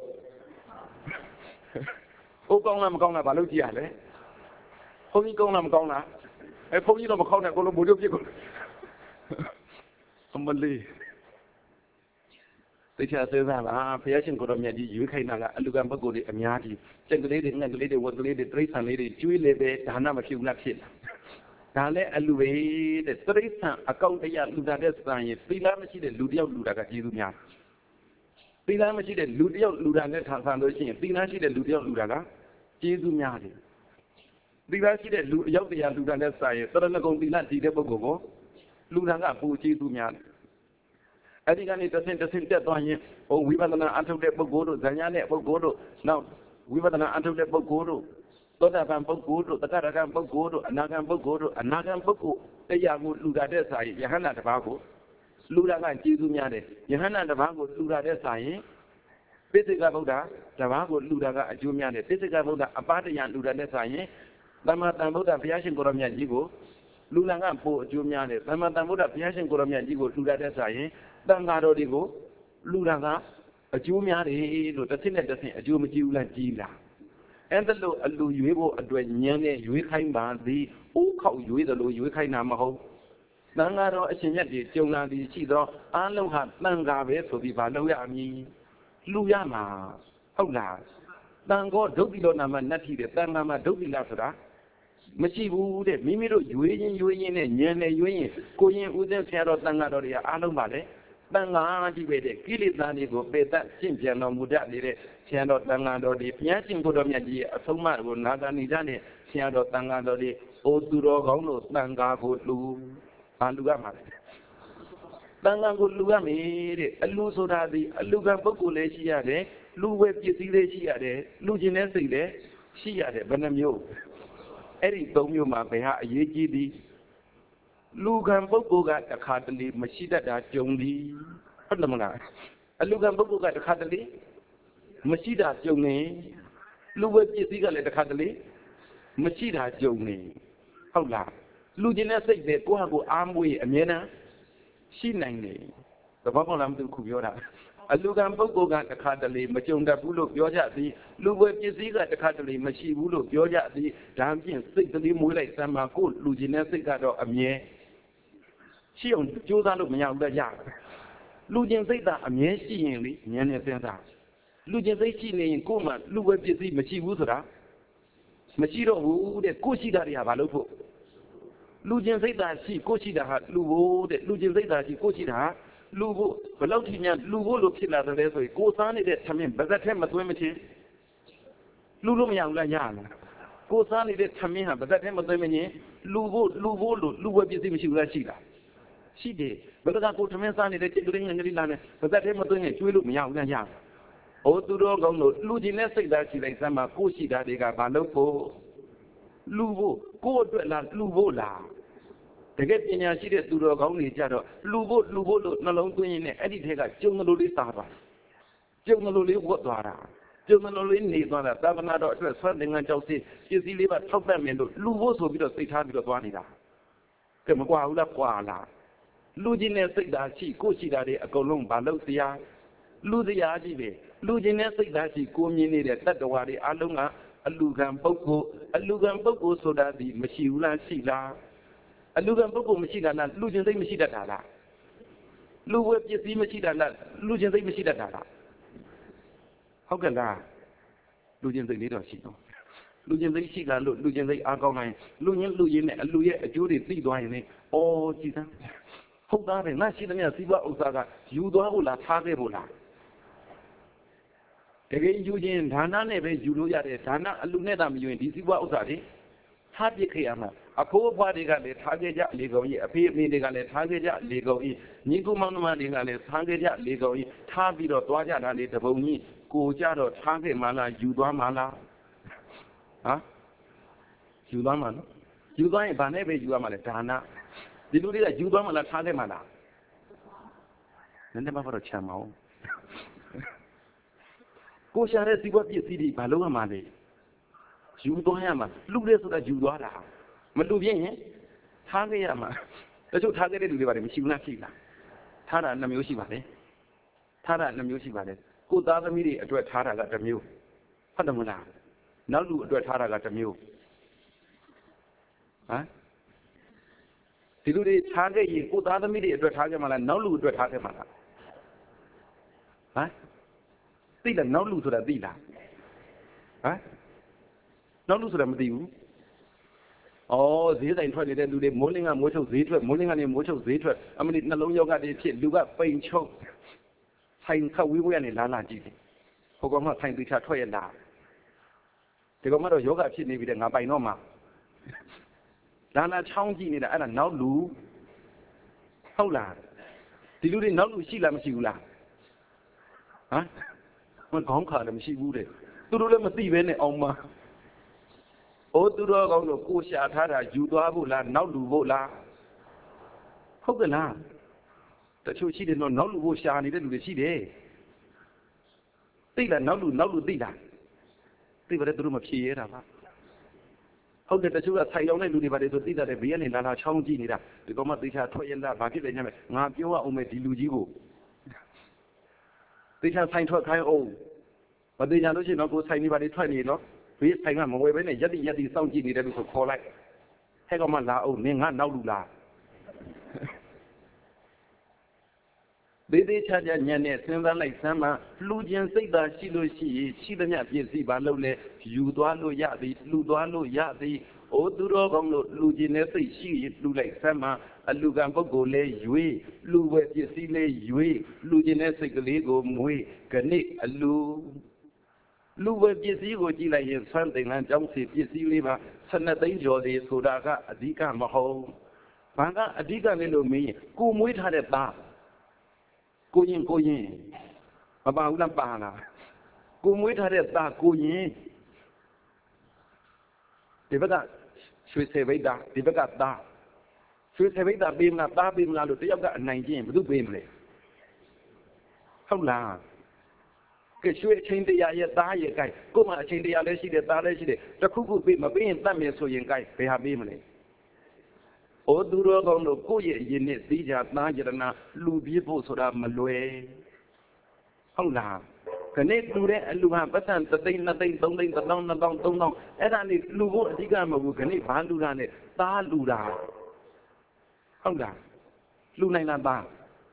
အိုးကောင်းလားမကောင်းလားဘာလို့ကြည့်ရလဲဘုန်းကြီးကောင်းလားမကောင်းလားဘုန်းကြီးတော့မကောင်းတဲ့ကိုလိုမိုးတို့ပြစ်ကိုအမလီသိချာသေးတာပါဘုရားရှင်ကိုတော်မြတ်ကြီးရွေးခိုင်းတာကအလူကံပုဂ္ဂိုလ်တွေအများကြီးစက်ကလေးတွေငှက်ကလေးတွေဝက်ကလေးတွေတိရစ္ဆာန်လေးတွေကျွေးလေပဲဒါနမဖြစ်ဘူးလားဖြစ်ဒါလည်းအလူပဲတဲ့တိရစ္ဆာန်အကောင့်တရားလူတာတဲ့စံရင်သီလမရှိတဲ့လူတယောက်လူတာကကျေးဇူးများသီလမရှိတဲ့လူတယောက်လူတာနဲ့ခံလို့ရှိရင်သီလရှိတဲ့လူတယောက်လူတာကကျေးဇူးများတယ်သီလရှိတဲ့လူအယောက်တရားလူတာနဲ့စံရင်တရဏဂုံသီလတည်တဲ့ပုဂ္ဂိုလ်ကိုလူတာကပူကျေးဇူးများတယ်အဲ့ဒီကနေတဆင့်တက်သွားရင်ဝိပဿနာအထုတ်တဲ့ပုဂ္ဂိုလ်တို့ဇာညာတဲ့ပုဂ္ဂိုလ်တို့နောက်ဝိပဿနာအထုတ်တဲ့ပုဂ္ဂိုလ်တို့သောတာပန်ပုဂ္ဂိုလ်တို့တက္ကရာကံပုဂ္ဂိုလ်တို့အနာဂံပုဂ္ဂိုလ်တို့အနာဂံပုဂ္ဂိုလ်တရားကိုလူတာတဲ့စာရင်ယဟန္တာတစ်ပါးကိုလူတာကကျေးဇူးများတယ်ယဟန္တာတစ်ပါးကိုလူတာတဲ့စာရင်ပိစိကဗုဒ္ဓတစ်ပါးကိုလူတာကအကျိုးများတယ်ပိစိကဗုဒ္ဓအပါဒယလူတာတဲ့စာရင်သမ္မာတန်ဗုဒ္ဓဘုရားရှင်ကိုရောမြတ်ကြီးကိုလူတာကပို့အကျိုးများတယ်သမ္မာတန်ဗုဒ္ဓဘုရားရှင်ကိုရောမြတ်ကြီးကိုလူတာတဲ့စာရင်တန်ဃာတော်တွေကိုလူတာကအကျိုးများတယ်လို့တစ်ဆင့်နဲ့တစ်ဆင့်အကျိုးမကြည့်ဘူးလားကြည်လားအဲ့ဒါလို့အလူရွေးဖို့အတွက်ဉာဏ်နဲ့ရွေးခိုင်းပါသည်ဥခောက်ရွေးတယ်လို့ရွေးခိုင်းတာမဟုတ်တန်ဃာတော်အရှင်မြတ်တွေကြုံလာသည်ရှိသောအားလုံးဟာတန်ဃာပဲဆိုပြီးဘာလုပ်ရမည်လူရမှာဟုတ်လားတန်ဃောဒုက္ခိလောနာမနတ်ထီတဲ့တန်ဃာမှာဒုက္ခိလဆိုတာမရှိဘူးတဲ့မိမိတို့ရွေးရင်နဲ့ဉာဏ်နဲ့ရွေးရင်ကိုရင်ဦးသိဆရာတော်တန်ဃာတော်တွေကအားလုံးပါလေတန်ဃာကြီးပဲတဲ့ကိလေသာတွေကိုပေတတ်ရှင်းပြန်တော်မူတတ်နေတဲ့ဆရာတော်တန်ဃာတော်တွေဘုရားရှင်ကိုတော်မြတ်ကြီးရဲ့အဆုံးအမကိုနာသာနေကြတဲ့ဆရာတော်တန်ဃာတော်တွေအိုသူတော်ကောင်းတို့တန်ဃာကိုလူရမှာလေတန်ဃာကိုလူရမယ်တဲ့အလူဆိုတာဒီအလူကံပုဂ္ဂိုလ်လည်းရှိရတယ်လူဝဲပစ္စည်းလည်းရှိရတယ်လူကျင်တဲ့စိတ်လည်းရှိရတယ်ဘယ်နှမျိုးအဲ့ဒီ၃မျိုးမှာဘယ်ဟာအရေးကြီးသည်လူကံပုဂ္ဂိုလ်ကတခါတလေမရှိတတ်တာကြုံသည်ဟုတ်တယ်မလားအလူကံပုဂ္ဂိုလ်ကတခါတလေမရှိတာကြုံနေလူဝဲပစ္စည်းကလည်းတခါတလေမရှိတာကြုံနေဟုတ်လားလူကျင်တဲ့စိတ်ပဲကိုယ့်ဟာကိုယ်အားမွေးအမြဲတမ်းရှိနိုင်တယ်သဘောပေါက်လားမသိဘူးခုပြောတာအလူကံပုဂ္ဂိုလ်ကတခါတလေမကြုံတတ်ဘူးလို့ပြောကြသည်လူဝဲပစ္စည်းကတခါတလေမရှိဘူးလို့ပြောကြသည်ဒါဖြင့်စိတ်ကလေးမွေးလိုက်စမ်းပါကိုလူကျင်တဲ့စိတ်ကတော့အမြဲရှိအောင်ကြိုးစားလို့မရဘူးလားရတယ်လူကျင်စိတ်သာအမြဲရှိရင်လေဉာဏ်နဲ့စဉ်းစားလူကျင်စိတ်ရှိနေရင်ကိုယ်မှလူဝဲပစ္စည်းမရှိဘူးဆိုတာမရှိတော့ဘူးတဲ့ကိုရှိတာတွေဟာဘာလို့ဖို့လူကျင်စိတ်သာရှိကိုရှိတာဟာလူဖို့တဲ့လူကျင်စိတ်သာရှိကိုရှိတာဟာလူဖို့ဘယ်လောက်ထိများလူဖို့လို့ဖြစ်လာတယ်ဆိုရင်ကိုစားနေတဲ့သမင်းဗဇက်ထဲမသွင်းမချင်းလူလို့မရဘူးလားရလားကိုစားနေတဲ့သမင်းဟာဗဇက်ထဲမသွင်းမချင်းလူဖို့လို့လူဝဲပစ္စည်းမရှိဘူးလားရှိလားရှိတယ်ဘယ်ကကိုသမင်းစားနေတဲ့จิตရင်းငယ်လေးလာနေဗဇက်ထဲမသွင်းရင်ကျွေးလို့မရဘူးလားရအိုသူတော်ကောင်းတို့လူကျင်တဲ့စိတ်သားရှိလိုက်စမ်းမှာကိုရှိတာတွေကဘာလို့ဖို့လူဖို့ကိုအတွက်လားလူဖို့လားတကယ်ပညာရှိတဲ့သူတော်ကောင်းတွေကြတော့လူဖို့လို့နှလုံးသွင်းရင်းနဲ့အဲ့ဒီထဲကကျုံသလိုလေးစားသွားကျုံသလိုလေးဝတ်သွားတာကျုံသလိုလေးနေသွားတာသာသနာတော်အတွက်ဆွမ်းသင်္ကန်းကြောက်စီပစ္စည်းလေးပါထောက်ပံ့မယ်လို့လူဖို့ဆိုပြီးတော့စိတ်ထားပြီးတော့သွားနေတာကဲမကွာဘူးလားကွာလားလူချင်းနဲ့စိတ်ဓာတ်ရှိကိုရှိတာတွေအကုန်လုံးဘာလို့တရားလူတရားကြီးပဲလူချင်းနဲ့စိတ်ဓာတ်ရှိကိုမြင်နေတဲ့တတ္တဝါတွေအလုံးကအလူကံပုဂ္ဂိုလ်ဆိုတာဒီမရှိဘူးလားရှိလားအလူကံပုဂ္ဂိုလ်မရှိတာလားလူချင်းစိတ်မရှိတတ်တာလားလူဝဲပစ္စည်းမရှိတာလားလူချင်းစိတ်မရှိတတ်တာလားဟုတ်ကဲ့လားလူချင်းစိတ်လေးတော့ရှိတော့လူချင်းစိတ်ရှိလာလို့လူချင်းစိတ်အားကောင်းနိုင်လူချင်းနဲ့အလူရဲ့အကျိုးတွေသိသွားရင်လေဩကြည်စမ်းဟုတ်သားပဲငါရှိသမျှစီးပွားဥစ္စာကယူသွားဖို့လားထားခဲ့ဖို့လားတကယ်ယူခြင်းဒါနနဲ့ပဲယူလို့ရတယ်ဒါနအလူနဲ့သာမယူရင်ဒီစီးပွားဥစ္စာတွေထားပစ်ခဲ့ရမှာအဖိုးအဖွားတွေကလည်းထားခဲ့ကြလေကောင်ကြီးအဖေအမေတွေကလည်းထားခဲ့ကြလေကောင်ကြီးညီကူမောင်နှမတွေကလည်းထားခဲ့ကြလေကောင်ကြီးထားပြီးတော့သွားကြတာလေတပုံကြီးကိုကြတော့ထားခဲ့မှလားယူသွားမှလားဟာယူသွားမှနော်ယူသွားရင်ဗာနဲ့ပဲယူရမှာလေဒါနဒီလူတွေကယူသွားမှလားထားခဲ့မှလားနည်းနည်းမှတော့ချမ်းမအောင်ကိုရှာတဲ့စီးပွားပစ္စည်းတွေဘာလို့ရမှာလဲယူသွားရမှာလူလဲဆိုတာယူသွားတာမလူပြင်းရင်ထားခဲ့ရမှာတချို့ထားခဲ့တဲ့လူတွေပါတယ်မရှိဘူးလားရှိလားထားတာ2မျိုးရှိပါတယ်ထားတာ2မျိုးရှိပါတယ်ကိုသားသမီးတွေအတွက်ထားတာက1မျိုးဟုတ်တယ်မလားနောက်လူအတွက်ထားတာက1မျိုးဟမ်ဒီလူတွေထားခဲ့ရင်ကိုသားသမီးတွေအတွက်ထားခဲ့မှာလားနောက်လူအတွက်ထားခဲ့မှာလားဟမ်သိလားနောက်လူဆိုတာသိလားဟမ်နောက်လူဆိုတာမသိဘူးဈေးဆိုင်ထွက်နေတဲ့လူတွေမိုးလင်းကမိုးချုပ်ဈေးထွက်မိုးလင်းကနေမိုးချုပ်ဈေးထွက်အမလီနှလုံးယောဂတွေဖြစ်လူကပိန်ချုပ်ဆိုင်ခတ်ဝေးဝေးကနေလာကြည့်တယ်ဟိုကောင်မှဆိုင်သေးချထွက်ရလားဒီကောင်မှတော့ယောဂဖြစ်နေပြီတဲ့ငါပိုင်တော့မှလာချောင်းကြည့်နေတာအဲ့ဒါနောက်လူဟုတ်လားဒီလူတွေနောက်လူရှိလားမရှိဘူးလားဟမ်ခေါင်းခါလည်းမရှိဘူးတဲ့သူတို့လည်းမသိပဲနဲ့အောင်မသူတော်ကောင်းတို့ကိုရှာထားတာယူသွားဖို့လားနောက်လူဖို့လားဟုတ်ကဲ့လားတချို့ရှိတယ်တော့နောက်လူဖို့ရှာနေတဲ့လူတွေရှိတယ်သိလားနောက်လူသိလားသိပါတယ်သူတို့မဖြေရတာပါဟုတ်တယ်တချို့ကဆိုင်ရောက်တဲ့လူတွေပါတယ်ဆိုသိတာတယ်ဘေးကနေလာချောင်းကြည့်နေတာဒီကောင်မှသေချာထွက်ရလားဘာဖြစ်လဲညမယ်ငါပြောရအောင်မယ်ဒီလူကြီးကိုသေချာဆိုင်ထွက်ခိုင်းအောင်မသေချာလို့ရှိရင်တော့ကိုဆိုင်နေပါလေထွက်နေနော်ဘေးဆိုင်ကမဝယ်ဘဲနဲ့ရက်တိစောင့်ကြည့်နေတယ်လို့ဆိုခေါ်လိုက်ဟဲ့ကောင်မှလာအောင်နင်ငါနောက်လူလားသေးချာညံ့နဲ့စဉ်းစားလိုက်စမ်းမှလူချင်းစိတ်သာရှိလို့ရှိရင်ရှိသမျှပြည့်စည်ပါလို့လဲယူသွားလို့ရသည်လူသွားလို့ရသည်သူတော်ကောင်းလို့လူချင်းနဲ့စိတ်ရှိရင်လူလိုက်စမ်းမှအလူကံပုဂ္ဂိုလ်လဲရွေးလူပဲပစ္စည်းလဲရွေးလူချင်းနဲ့စိတ်ကလေးကိုမွေးခဏိအလူပဲပစ္စည်းကိုကြည့်လိုက်ရင်ဆွမ်းသိမ်လန်းကြောင်းစီပစ္စည်းလေးပါ12သိန်းကျော်စီဆိုတာကအဓိကမဟုတ်ဘာကအဓိကလဲလို့မင်းကိုမွေးထားတဲ့သားကိုရင်မပါဘူးလားပါလားကိုမွေးထားတဲ့သားကိုရင်ဒီဘက်ကရွှေစေဘိတ်တာဒီဘက်ကသားရွှေစေဘိတ်တာပေးမလားသားပေးမလားလို့တယောက်ကအနိုင်ကျင့်ဘယ်သူပေးမလဲဟုတ်လားကဲရွှေအချင်းတရားရဲ့သားရဲ့ကိုက်ကို့မှာအချင်းတရားလည်းရှိတယ်သားလည်းရှိတယ်တစ်ခုခုပေးမပေးရင်တတ်မယ်ဆိုရင်ကိုက်ဘယ်ဟာပေးမလဲသူတော်ကောင်းတို့ကိုယ့်ရဲ့အရင်နဲ့သိကြသားယရနာလူပြေးဖို့ဆိုတာမလွယ်ဟုတ်လားခဏလူတဲ့အလူဟာပတ်စံ3သိန်း2သိန်း3သိန်း1000 2000 3000အဲ့ဒါလေးလူဖို့အဓိကမဟုတ်ဘူးခဏဘာလူတာနဲ့သားလူတာဟုတ်လားလူနိုင်လားသား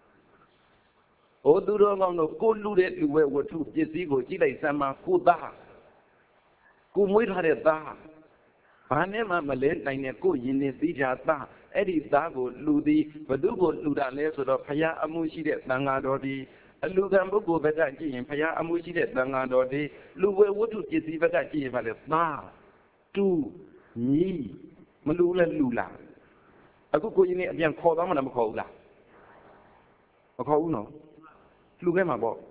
သူတော်ကောင်းတို့ကိုလူတဲ့လူပဲဝတ္ထုပစ္စည်းကိုကြည့်လိုက်စမ်းမှာကိုသားကိုမွေးထားတဲ့သားဘာနဲ့မှမလဲနိုင်တဲ့ကိုရင်နေသိကြသားအဲ့ဒီသားကိုလူသည်ဘသူကိုလူတာလဲဆိုတော့ဖရာအမှုရှိတဲ့သံဃာတော်ဒီအလူကံပုဂ္ဂိုလ်ဘက်ကကြည့်ရင်ဖရာအမှုရှိတဲ့သံဃာတော်ဒီလူဝဲဝတ္ထုပစ္စည်းဘက်ကကြည့်ရင်ပါလေသားတူညီမလူလဲလူလားအခုကိုရင်နေအပြန်ခေါ်သွားမှလည်းမခေါ်ဘူးလားမခေါ်ဘူးနော်လူခဲ့မှာပေါ့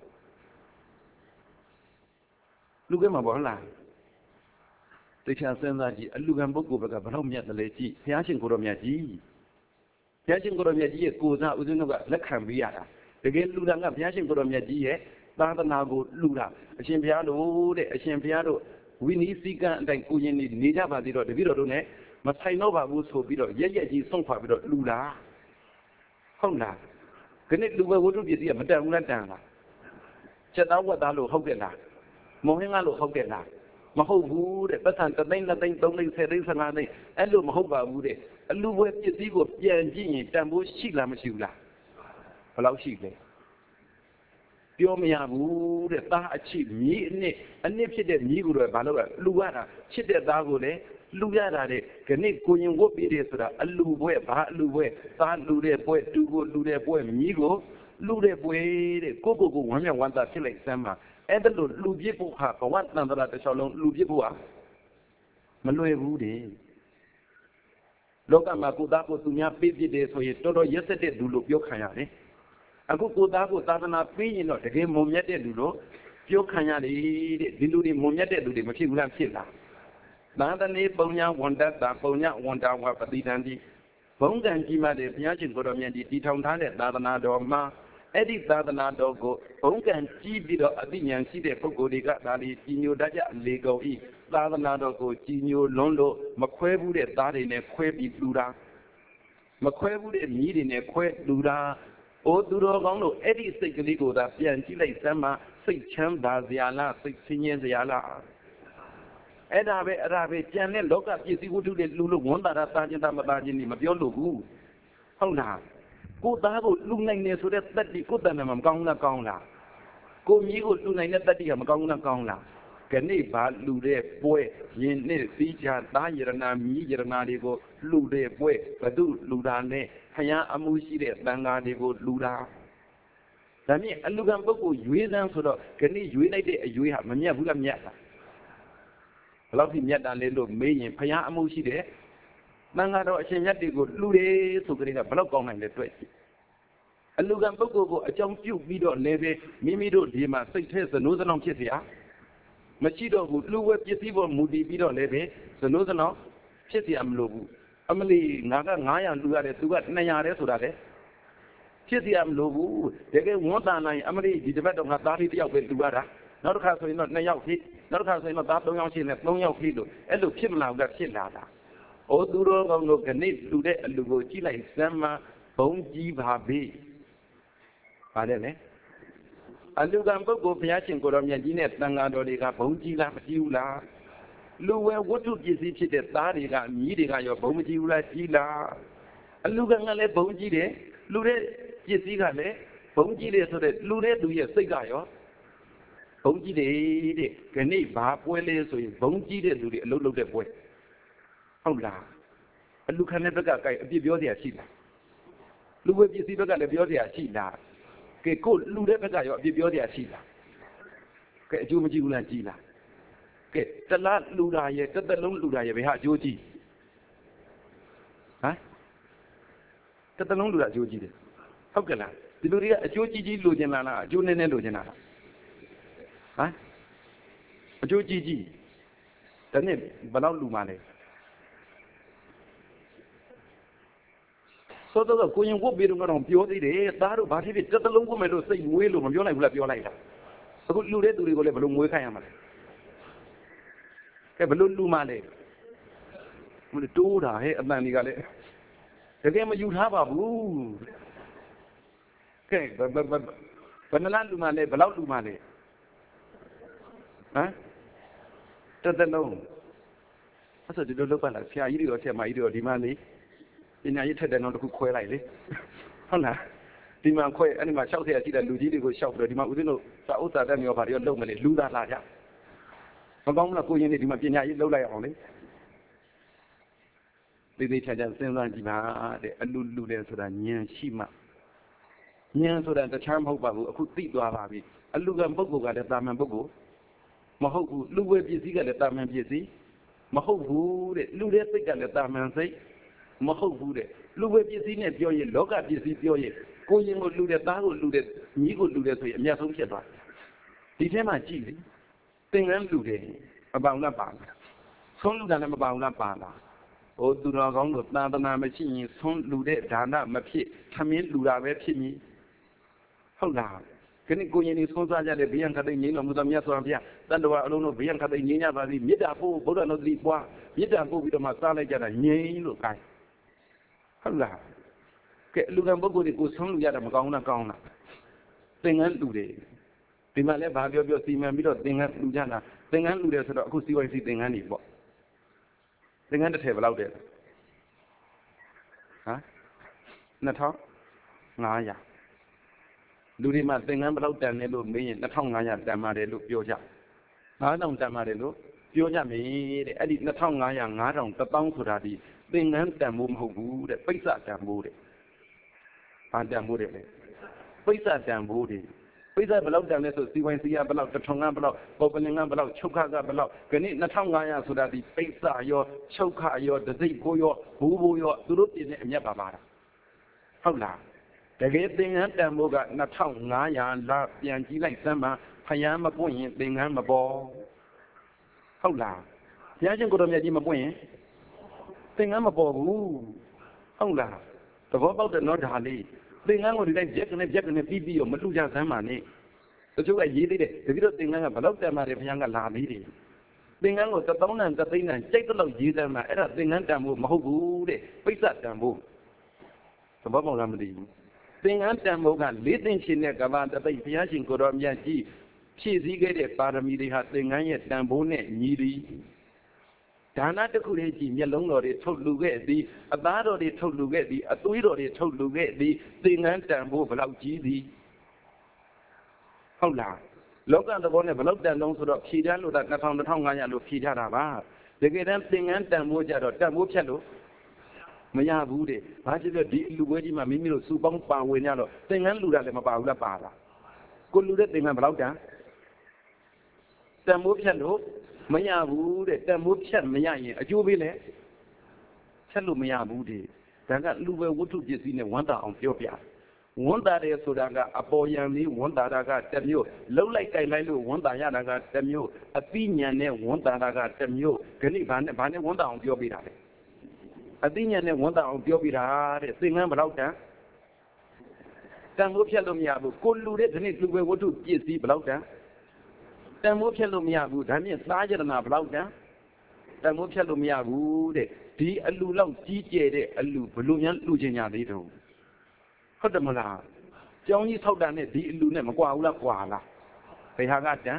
ဟုတ်လားသိချာစဉ်းစားကြည့်အလူကံပုဂ္ဂိုလ်ဘက်ကဘလောက်မြတ်တယ်လဲကြည့်ဘုရားရှင်ကိုတော်မြတ်ကြီးရဲ့ကိုစားဦးဇင်းတို့ကလက်ခံပေးရတာတကယ်လူတာကဘုရားရှင်ကိုတော်မြတ်ကြီးရဲ့သာသနာကိုလူတာအရှင်ဘုရားတို့တဲ့အရှင်ဘုရားတို့ဝိနည်းစည်းကမ်းအတိုင်းကိုရင်နေကြပါသေးတော့တပည့်တော်တို့ ਨੇ မဆိုင်တော့ပါဘူးဆိုပြီးတော့ရက်ကြီးဆုံးခွာပြီးတော့လူတာဟုတ်လားခဏလူပဲဝတ္ထုပစ္စည်းကမတန်ဘူးလားတန်လားချက်သားဝတ်သားလို့ဟုတ်တယ်လားမောဟင်းကားလို့ဟုတ်တယ်လားမဟုတ်ဘူးတဲ့ပတ်စံ3သိန်း2သိန်း3သိန်း10သိန်း15သိန်းအဲ့လိုမဟုတ်ပါဘူးတဲ့အလူပွဲပစ္စည်းကိုပြန်ကြည့်ရင်တန်ဖိုးရှိလားမရှိဘူးလားဘယ်လောက်ရှိလဲပြောမရဘူးတဲ့သားအချစ်မြည်အနှစ်ဖြစ်တဲ့မြည်ကိုတော့ဘာလို့လဲလူရတာချစ်တဲ့သားကိုလည်းလူရတာတဲ့ခဏကိုရင်ဝတ်ပြီးတယ်ဆိုတာအလူပွဲဘာအလူပွဲသားလူတဲ့ပွဲတူကိုလူတဲ့ပွဲမြည်ကိုလူတဲ့ပွဲတဲ့ကိုဝမ်းမြောက်ဝမ်းသာဖြစ်လိုက်စမ်းပါအဲ့ဒါလို့လူပြစ်ဖို့ဟာဘဝတန်တရာတစ်လျှောက်လုံးလူပြစ်ဖို့ဟာမလွယ်ဘူးတဲ့လောကမှာကိုသားကိုသူများပေးပြတယ်ဆိုရင်တော်တော်ရက်စက်တဲ့လူလို့ပြောခံရတယ်အခုကိုသားကိုသာသနာပေးရင်တော့တကယ်မုံမြတ်တဲ့လူလို့ပြောခံရတယ်တဲ့ဒီလူတွေမုံမြတ်တဲ့လူတွေမဖြစ်ဘူးလားဖြစ်လားသာသနေပုံညာဝန်တတ်တာပုံညာဝန်တာဝပတိတန်တိဘုံကံကြီးမှတဲ့ဘုရားရှင်ကိုတော်မြတ်ကြီးတည်ထောင်ထားတဲ့သာသနာတော်မှာအဲ့ဒီသာသနာတော်ကိုဘုံကံကြီးပြီးတော့အသိဉာဏ်ရှိတဲ့ပုဂ္ဂိုလ်တွေကဒါလီကြီးညိုတတ်ကြလေကုန်ဤသာသနာတော်ကိုကြီးညိုလွန်းလို့မခွဲဘူးတဲ့သားတွေနဲ့ခွဲပြီးလူတာမခွဲဘူးတဲ့မြည်တွေနဲ့ခွဲလူတာအိုသူတော်ကောင်းတို့အဲ့ဒီစိတ်ကလေးကိုသာပြန်ကြည့်လိုက်စမ်းမစိတ်ချမ်းသာစရာလားစိတ်ဆင်းရဲစရာလားအဲ့ဒါပဲကြံတဲ့လောကပစ္စည်းဝတ္ထုတွေလူလို့ဝန်တာတာခြင်းတာမတာခြင်းဒီမပြောလို့ဘူးဟုတ်လားကိုသားကိုလူနိုင်နေဆိုတဲ့တတ္တိကိုတဏ္ဍမှာမကောင်းလားကောင်းလားကိုမြည်ကိုလူနိုင်တဲ့တတ္တိကမကောင်းလားကောင်းလားခဏိဘာလူတဲ့ပွဲယင်နဲ့စီးချသားယရနာမြည်ယရနာတွေကိုလူတဲ့ပွဲဘသူလူတာနဲ့ခရမ်းအမှုရှိတဲ့တန်ဃာတွေကိုလူတာဒါမြင်အလူကံပုဂ္ဂိုလ်ရွေးစမ်းဆိုတော့ခဏိရွေးလိုက်တဲ့အရွေးဟာမမြတ်ဘူးလားမြတ်လားဘယ်လောက်ထိမြတ်တာလဲလို့မေးရင်ခရမ်းအမှုရှိတဲ့တန်ဃာတော်အရှင်မြတ်တွေကိုလူတယ်ဆိုကြတဲ့ကဘယ်လောက်ကောင်းနိုင်လဲတွေ့အလူကံပုဂ္ဂိုလ်ကိုအကြောင်းပြုပြီးတော့လည်းပဲမိမိတို့ဒီမှာစိတ်ထဲစနိုးစလောင်ဖြစ်เสียမရှိတော့ဘူးလူဝဲပစ္စည်းပေါ်မူတည်ပြီးတော့လည်းပဲစနိုးစလောင်ဖြစ်เสียမလို့ဘူးအမလီငါက900လူရတယ်သူက200တဲ့ဆိုတာလေဖြစ်เสียမလို့ဘူးတကယ်ဝန်တန်နိုင်အမလီဒီတစ်ပတ်တော့ငါသားလေးတစ်ယောက်ပဲလူရတာနောက်တစ်ခါဆိုရင်တော့2ယောက်ဖြစ်နောက်တစ်ခါဆိုရင်တော့သား3ယောက်ရှိနေ3ယောက်ဖြစ်လို့အဲ့လိုဖြစ်မလာဘူးကဖြစ်လာတာအိုသူတော်ကောင်းတို့ခဏလူတဲ့အလူကိုကြည့်လိုက်စမ်းမဘုံကြီးပါပြီပါတယ်လေအလူကံပုဂ္ဂိုလ်ဘုရားရှင်ကိုတော်မြတ်ကြီးနဲ့တန်ဃာတော်တွေကဘုံကြီးလားမကြီးဘူးလားလူဝဲဝတ္ထုပစ္စည်းဖြစ်တဲ့သားတွေကမြည်တွေကရောဘုံမကြီးဘူးလားကြီးလားအလူကံကလည်းဘုံကြီးတယ်လူတဲ့ပစ္စည်းကလည်းဘုံကြီးတယ်ဆိုတဲ့လူတဲ့လူရဲ့စိတ်ကရောဘုံကြီးတယ်တဲ့ခဏိဘာပွဲလဲဆိုရင်ဘုံကြီးတဲ့လူတွေအလုပ်လုပ်တဲ့ပွဲဟုတ်လားအလူခံတဲ့ဘက်ကကြိုက်အပြစ်ပြောเสียရှိလားလူဝဲပစ္စည်းဘက်ကလည်းပြောเสียရှိလားကဲကိုလူတဲ့ဘက်ကရောအပြစ်ပြောเสียရှိလားကဲအကျိုးမကြည့်ဘူးလားကြည်လားကဲတလားလူတာရဲ့တစ်သက်လုံးလူတာရဲ့ဘယ်ဟာအကျိုးကြည့်ဟမ်တစ်သက်လုံးလူတာအကျိုးကြည့်တယ်ဟုတ်ကဲ့လားဒီလူတွေကအကျိုးကြီးလိုချင်လားအကျိုးနည်းနည်းလိုချင်လားဟမ်အကျိုးကြီးဒါနဲ့ဘယ်လောက်လူမှလဲဆိုတော့ကိုရင်ဝတ်ပြီးတော့ပြောသေးတယ်သားတို့ဘာဖြစ်ဖြစ်တစ်သက်လုံးဝတ်မယ်လို့စိတ်မွေးလို့မပြောနိုင်ဘူးလားပြောလိုက်တာအခုလူတဲ့သူတွေကိုလည်းဘယ်လိုမွေးခိုင်းရမှာလဲကဲဘယ်လိုလူမှလဲမလို့တိုးတာဟဲ့အတန်တွေကလည်းတကယ်မယူထားပါဘူးကဲဘယ်နှလားလူမှလဲဘယ်လောက်လူမှလဲဟမ်တစ်သက်လုံးအဲ့ဆိုဒီလိုလုပ်ပါလားဆရာကြီးတွေရောဆရာမကြီးတွေရောဒီမှလေပညာရေးထက်တဲ့နောက်တစ်ခုခွဲလိုက်လေဟုတ်လားဒီမှာခွဲအဲ့ဒီမှာ60ရာရှိတဲ့လူကြီးတွေကိုရှောက်ပြီးတော့ဒီမှာဦးဇင်းတို့စာဥစ္စာတက်မျိုးဘာတွေရောလုပ်မလဲလူသားလာကြမကောင်းဘူးလားကိုရင်တွေဒီမှာပညာရေးလုပ်လိုက်အောင်လေသေးချာချာစဉ်းစားကြည့်ပါတဲ့အလူတယ်ဆိုတာဉာဏ်ရှိမှဉာဏ်ဆိုတာတခြားမဟုတ်ပါဘူးအခုသိသွားပါပြီအလူကံပုဂ္ဂိုလ်ကလည်းတာမန်ပုဂ္ဂိုလ်မဟုတ်ဘူးလူဝဲပစ္စည်းကလည်းတာမန်ပစ္စည်းမဟုတ်ဘူးတဲ့လူတဲ့စိတ်ကလည်းတာမန်စိတ်မဟုတ်ဘူးတဲ့လူဝဲပစ္စည်းနဲ့ပြောရင်လောကပစ္စည်းပြောရင်ကိုရင်ကိုလူတဲ့သားကိုလူတဲ့ညီကိုလူတဲ့ဆိုရင်အများဆုံးဖြစ်သွားဒီထဲမှာကြည့်လေသင်္ကန်းလူတယ်မပေါအောင်လားပါလားဆုံးလူတာလည်းမပေါအောင်လားပါလားဟိုသူတော်ကောင်းတို့သာသနာမရှိရင်ဆုံးလူတဲ့ဒါနမဖြစ်ခမင်းလူတာပဲဖြစ်မည်ဟုတ်လားခဏကိုရင်ဒီဆုံးစားကြတဲ့ဘေးရန်ခတိငြိမ်းတော်မူသောမြတ်စွာဘုရားတန်တော်အလုံးတို့ဘေးရန်ခတိငြိမ်းကြပါစေမေတ္တာပို့ဘုရားတော်သတိပွားမေတ္တာပို့ပြီးတော့မှစားလိုက်ကြတာငြိမ်းလို့ကိုင်းဟုတ်လားကဲလူကံပုဂ္ဂိုလ်တွေကိုဆုံးလူရတာမကောင်းလားကောင်းလားသင်္ကန်းလူတွေဒီမှာလည်းဘာပြောပြောစီမံပြီးတော့သင်္ကန်းလူကြတာသင်္ကန်းလူတယ်ဆိုတော့အခုစီဝိုင်းစီသင်္ကန်းတွေပေါ့သင်္ကန်းတစ်ထည်ဘယ်လောက်တဲ့ဟ 2500လူတွေမှာသင်္ကန်းဘယ်လောက်တန်လဲလို့မေးရင်2500တန်ပါတယ်လို့ပြောကြ9000တန်ပါတယ်လို့ပြောကြမေးတဲ့အဲ့ဒီ2500 9000 1000ဆိုတာဒီသင်္ကန်းတန်ဖို့မဟုတ်ဘူးတဲ့ပိဿတန်ဖို့တဲ့ဘာတန်ဖို့တဲ့လဲပိဿတန်ဖို့တဲ့ပိဿဘယ်လောက်တန်လဲဆိုစီဝိုင်းစီရဘယ်လောက်တထုံကဘယ်လောက်ပုပ္ပလင်ကဘယ်လောက်ချုပ်ခကဘယ်လောက်ခဏ2500ဆိုတာဒီပိဿရောချုပ်ခရောတစိတ်ကိုရောဘူးဘူးရောသူတို့ပြင်တဲ့အမြတ်ပါပါဟုတ်လားတကယ်သင်္ကန်းတန်ဖို့က2500လာပြန်ကြည့်လိုက်စမ်းပါဖယံမပွင့်ရင်သင်္ကန်းမပေါ်ဟုတ်လားဘုရားရှင်ကိုတော်မြတ်ကြီးမပွင့်ရင်သင်္ကန်းမပေါ်ဘူးဟုတ်လားသဘောပေါက်တယ်နော်ဒါလေးသင်္ကန်းကိုဒီတိုင်းကြက်ကနေပြီးရောမလှူကြစမ်းပါနဲ့တချို့ကရေးသေးတယ်တကယ်တော့သင်္ကန်းကဘယ်တော့တန်ပါတယ်ဘုရားကလာသေးတယ်သင်္ကန်းကို1000တန်3000တန်ကြိုက်တော့ရေးစမ်းပါအဲ့ဒါသင်္ကန်းတန်ဖို့မဟုတ်ဘူးတဲ့ပိဿတန်ဖို့သဘောပေါက်လားမသိဘူးသင်္ကန်းတန်ဖို့က၄သိန်းရှင်တဲ့ကဘာတသိဘုရားရှင်ကိုတော်မြတ်ကြီးဖြည့်ဆည်းခဲ့တဲ့ပါရမီတွေဟာသင်္ကန်းရဲ့တန်ဖိုးနဲ့ညီသည်ဒါနတစ်ခုလေးကြည့်မျက်လုံးတော်တွေထုတ်လူခဲ့သည်အသားတော်တွေထုတ်လူခဲ့သည်အသွေးတော်တွေထုတ်လူခဲ့သည်သင်္ကန်းတန်ဖိုးဘယ်လောက်ကြီးသည်ဟုတ်လားလောကသဘောနဲ့ဘယ်လောက်တန်လုံးဆိုတော့ဖြည့်တန်းလို့တာ2000 2500လို့ဖြည့်ထားတာပါတကယ်တမ်းသင်္ကန်းတန်ဖိုးကြတော့တန်ဖိုးဖြတ်လို့မရဘူးတဲ့ဘာဖြစ်လို့ဒီလူပွဲကြီးမှာမိမိတို့စုပေါင်းပါဝင်ကြတော့သင်္ကန်းလူတာလည်းမပါဘူးလားပါလားကိုလူတဲ့သင်္ကန်းဘယ်လောက်တန်ဖိုးဖြတ်လို့မရဘူးတဲ့တန်ဖိုးဖြတ်မရရင်အကျိုးပေးလဲဖြတ်လို့မရဘူးတဲ့ဒါကလူပဲဝတ္ထုပစ္စည်းနဲ့ဝန်တာအောင်ပြောပြဝန်တာတယ်ဆိုတာကအပေါ်ယံလေးဝန်တာတာကတစ်မျိုးလှုပ်လိုက်ကြိုက်လိုက်လို့ဝန်တာရတာကတစ်မျိုးအသိဉာဏ်နဲ့ဝန်တာတာကတစ်မျိုးခဏဘာနဲ့ဝန်တာအောင်ပြောပြတာလဲအသိဉာဏ်နဲ့ဝန်တာအောင်ပြောပြတာတဲ့သင်္ကန်းဘယ်လောက်တန်ဖိုးဖြတ်လို့မရဘူးကိုလူတဲ့ဒီနေ့လူပဲဝတ္ထုပစ္စည်းဘယ်လောက်တန်ဖိုးဖြတ်လို့မရဘူးဒါနဲ့သားကြရနာဘယ်လောက်တန်ဖိုးဖြတ်လို့မရဘူးတဲ့ဒီအလူလောက်ကြီးကျယ်တဲ့အလူဘလို့များလူချင်းညာသေးတော့ဟုတ်တယ်မလားကျောင်းကြီးဆောက်တာနဲ့ဒီအလူနဲ့မကွာဘူးလားကွာလားဘယ်ဟာကတန်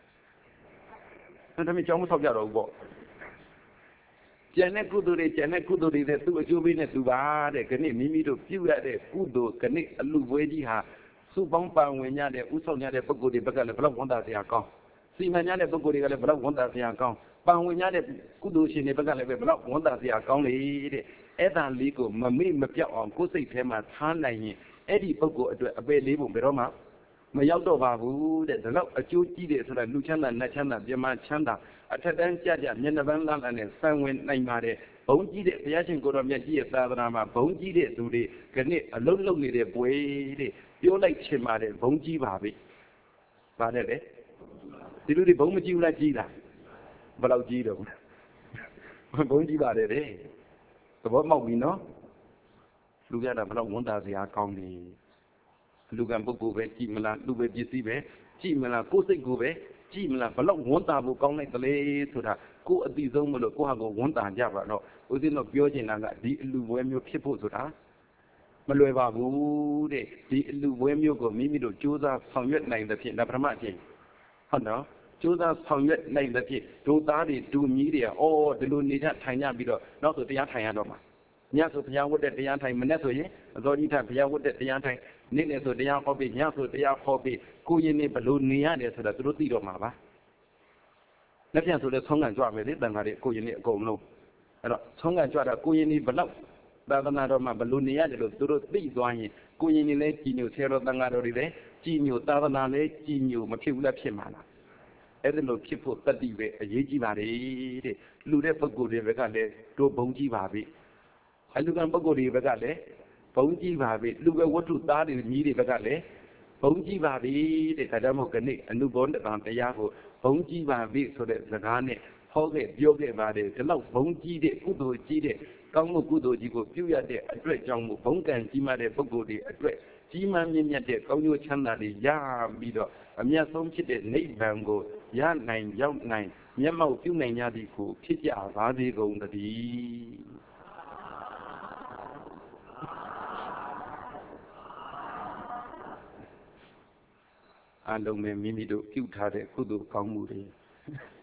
ဒါမှကျောင်းမဆောက်ကြတော့ဘူးပေါ့ကျန်တဲ့ကုသိုလ်တွေနဲ့သူ့အကျိုးပေးနဲ့သူပါတဲ့ခဏမိမိတို့ပြုရတဲ့ကုသိုလ်ခဏအလူပွဲကြီးဟာစုပေါင်းပါဝင်ကြတဲ့ဥဆောင်ကြတဲ့ပုဂ္ဂိုလ်တွေဘက်ကလည်းဘယ်လောက်ဝန်တာစရာကောင်းစီမံကြတဲ့ပုဂ္ဂိုလ်တွေကလည်းဘယ်လောက်ဝန်တာစရာကောင်းပါဝင်ကြတဲ့ကုသိုလ်ရှင်တွေဘက်ကလည်းဘယ်လောက်ဝန်တာစရာကောင်းလေတဲ့အဲ့ဒါလေးကိုမမေ့မပြောက်အောင်ကိုယ်စိတ်ထဲမှာထားနိုင်ရင်အဲ့ဒီပုဂ္ဂိုလ်အတွက်အပေလေးပုံဘယ်တော့မှမရောက်တော့ပါဘူးတဲ့ဒါတော့အကျိုးကြီးတယ်ဆိုတာလူချမ်းသာနတ်ချမ်းသာပြမချမ်းသာအထက်တန်းကြမျက်နှာပန်းလန်းနဲ့ဆံဝင်နိုင်ပါတယ်ဘုံကြီးတဲ့ဘုရားရှင်ကိုတော်မြတ်ကြီးရဲ့သာသနာမှာဘုံကြီးတဲ့သူတွေခဏအလုံးလုံးနေတဲ့ပွဲတဲ့ပြောလိုက်ချင်ပါတယ်ဘုံကြီးပါပဲပါတယ်လေဒီလူတွေဘုံမကြည့်ဘူးလားကြည့်လားဘယ်လောက်ကြည့်တော့ဘုံကြည့်ပါတယ်တဲ့သဘောပေါက်ပြီနော်လူကြတာဘယ်လောက်ဝန်တာစရာကောင်းနေလူကံပုဂ္ဂိုလ်ပဲကြည့်မလားလူပဲပစ္စည်းပဲကြည့်မလားကိုယ်စိတ်ကိုပဲကြည့်မလားဘယ်လောက်ဝန်တာဖို့ကောင်းလိုက်သလဲဆိုတာကိုယ်အတိဆုံးမလို့ကိုယ့်ဟာကိုဝန်တာကြပါတော့ဦးဇင်းတို့ပြောချင်တာကဒီအလူပွဲမျိုးဖြစ်ဖို့ဆိုတာမလွယ်ပါဘူးတဲ့ဒီအလူပွဲမျိုးကိုမိမိတို့ကြိုးစားဆောင်ရွက်နိုင်တဲ့ဖြင့်ဒါပထမအဖြစ်ဟုတ်နော်ကြိုးစားဆောင်ရွက်နိုင်တဲ့ဖြင့်ဒုသားတွေဒုမြီးတွေအော်ဒီလိုနေကြထိုင်ကြပြီးတော့နောက်ဆိုတရားထိုင်ရတော့မှာညဆိုဘုရားဝတ်တဲ့တရားထိုင်မနေ့ဆိုရင်အတော်ကြီးထဘုရားဝတ်တဲ့တရားထိုင်နေ့နဲ့ဆိုတရားဟောပြီးညဆိုတရားဟောပြီးကိုရင်နေဘလို့နေရတယ်ဆိုတာသူတို့သိတော့မှာပါလက်ပြန်ဆိုလဲဆုံးကန်ကြွမယ်လေတန်ခါတွေကိုရင်နေအကုန်လုံးအဲ့တော့ဆုံးကန်ကြွတာကိုရင်နေဘလောက်သာသနာတော်မှာဘလို့နေရတယ်လို့သူတို့သိသွားရင်ကိုရင်နေလဲကြည်ညိုဆရာတော်တန်ခါတော်တွေလဲကြည်ညိုသာသနာလဲကြည်ညိုမဖြစ်ဘူးလားဖြစ်မှာလားအဲ့ဒါလို့ဖြစ်ဖို့တတိပဲအရေးကြီးပါလေတဲ့လူတဲ့ပုဂ္ဂိုလ်တွေဘက်ကလည်းတို့ဘုံကြီးပါပြီအလူကံပုဂ္ဂိုလ်တွေဘက်ကလည်းဘုံကြီးပါပြီလူပဲဝတ္ထုသားတွေမြည်တွေဘက်ကလည်းဘုံကြီးပါပြီတဲ့ဒါကြောင့်မို့ခဏအနုဘောဓတံတရားကိုဘုံကြီးပါပြီဆိုတဲ့စကားနဲ့ဟောခဲ့ပြောခဲ့ပါတယ်ဒီလောက်ဘုံကြီးတဲ့ကုသိုလ်ကြီးတဲ့ကောင်းမှုကုသိုလ်ကြီးကိုပြုရတဲ့အတွက်ကြောင့်မို့ဘုံကံကြီးမားတဲ့ပုဂ္ဂိုလ်တွေအတွက်ကြီးမားမြင့်မြတ်တဲ့ကောင်းကျိုးချမ်းသာတွေရပြီးတော့အမြတ်ဆုံးဖြစ်တဲ့နိဗ္ဗာန်ကိုရနိုင်ရောက်နိုင်မျက်မှောက်ပြုနိုင်ကြသည်ကိုဖြစ်ကြပါစေကုန်သတည်းအလုံးမဲ့မိမိတို့ပြုထားတဲ့ကုသိုလ်ကောင်းမှုတွေ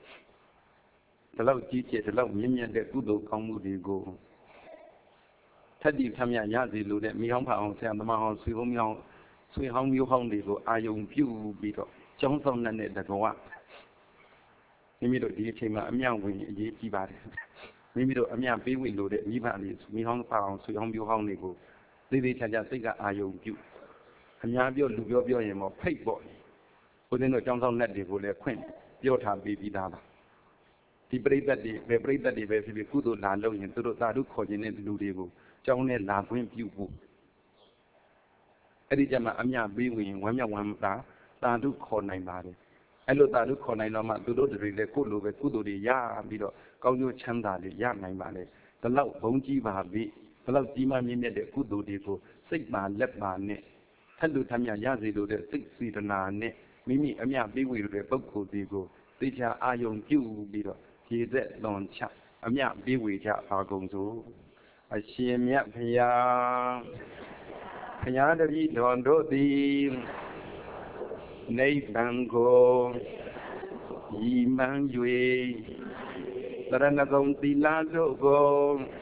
ဒီလောက်ကြီးကျယ်ဒီလောက်မြင့်မြတ်တဲ့ကုသိုလ်ကောင်းမှုတွေကိုထက်တီထမြရစီလို့တဲ့မိဟောင်းဖအောင်ဆရာသမားဟောင်းဆွေဟောင်းမျိုးဟောင်းတွေကိုအာယုံပြုပြီးတော့ကျောင်းဆောင်တဲ့တကောမိမိတို့ဒီအချိန်မှာအမြောက်ဝင်အရေးကြီးပါတယ်မိမိတို့အမြောက်ပေးဝင်လို့တဲ့မိဘလေးမိဟောင်းဖအောင်ဆွေဟောင်းမျိုးဟောင်းတွေကိုသေးသေးချာချာစိတ်ကအာယုံပြုအများပြောလူပြောရင်တော့ဖိတ်ပေါ့ဦးဇင်းတို့ကျောင်းဆောင်လက်တွေကိုလည်းခွင့်ပြောထားပြီးသားပါဒီပရိသတ်တွေပဲပရိသတ်တွေပဲဖြစ်ဖြစ်ကုသိုလ်လာလို့ရင်သူတို့သာဓုခေါ်ခြင်းတဲ့လူတွေကိုကျောင်းနဲ့လာခွင့်ပြုဖို့အဲ့ဒီကြမှာအမြပေးဝင်ဝမ်းမြောက်ဝမ်းသာသာဓုခေါ်နိုင်ပါတယ်အဲ့လိုသာဓုခေါ်နိုင်တော့မှသူတို့တွေလည်းကိုယ့်လိုပဲကုသိုလ်တွေရပြီးတော့ကောင်းကျိုးချမ်းသာတွေရနိုင်ပါလေဒီလောက်ဘုန်းကြီးပါပြီဒီလောက်ကြီးမားမြင့်မြတ်တဲ့ကုသိုလ်တွေကိုစိတ်ပါလက်ပါနဲ့ထက်လူထမြရစေလို့တဲ့စိတ်စေတနာနဲ့မိမိအမြပေးဝင်လို့တဲ့ပုဂ္ဂိုလ်တွေကိုသိချာအာယုံပြုပြီးတော့ခြေသက်လွန်ချအမြပေးဝေကြပါကုန်စို့အရှင်မြတ်ဖရာဘုရားတပည့်တော်တို့သည်နိဗ္ဗာန်ကိုရည်မှန်း၍သရဏဂုံသီလတို့ကို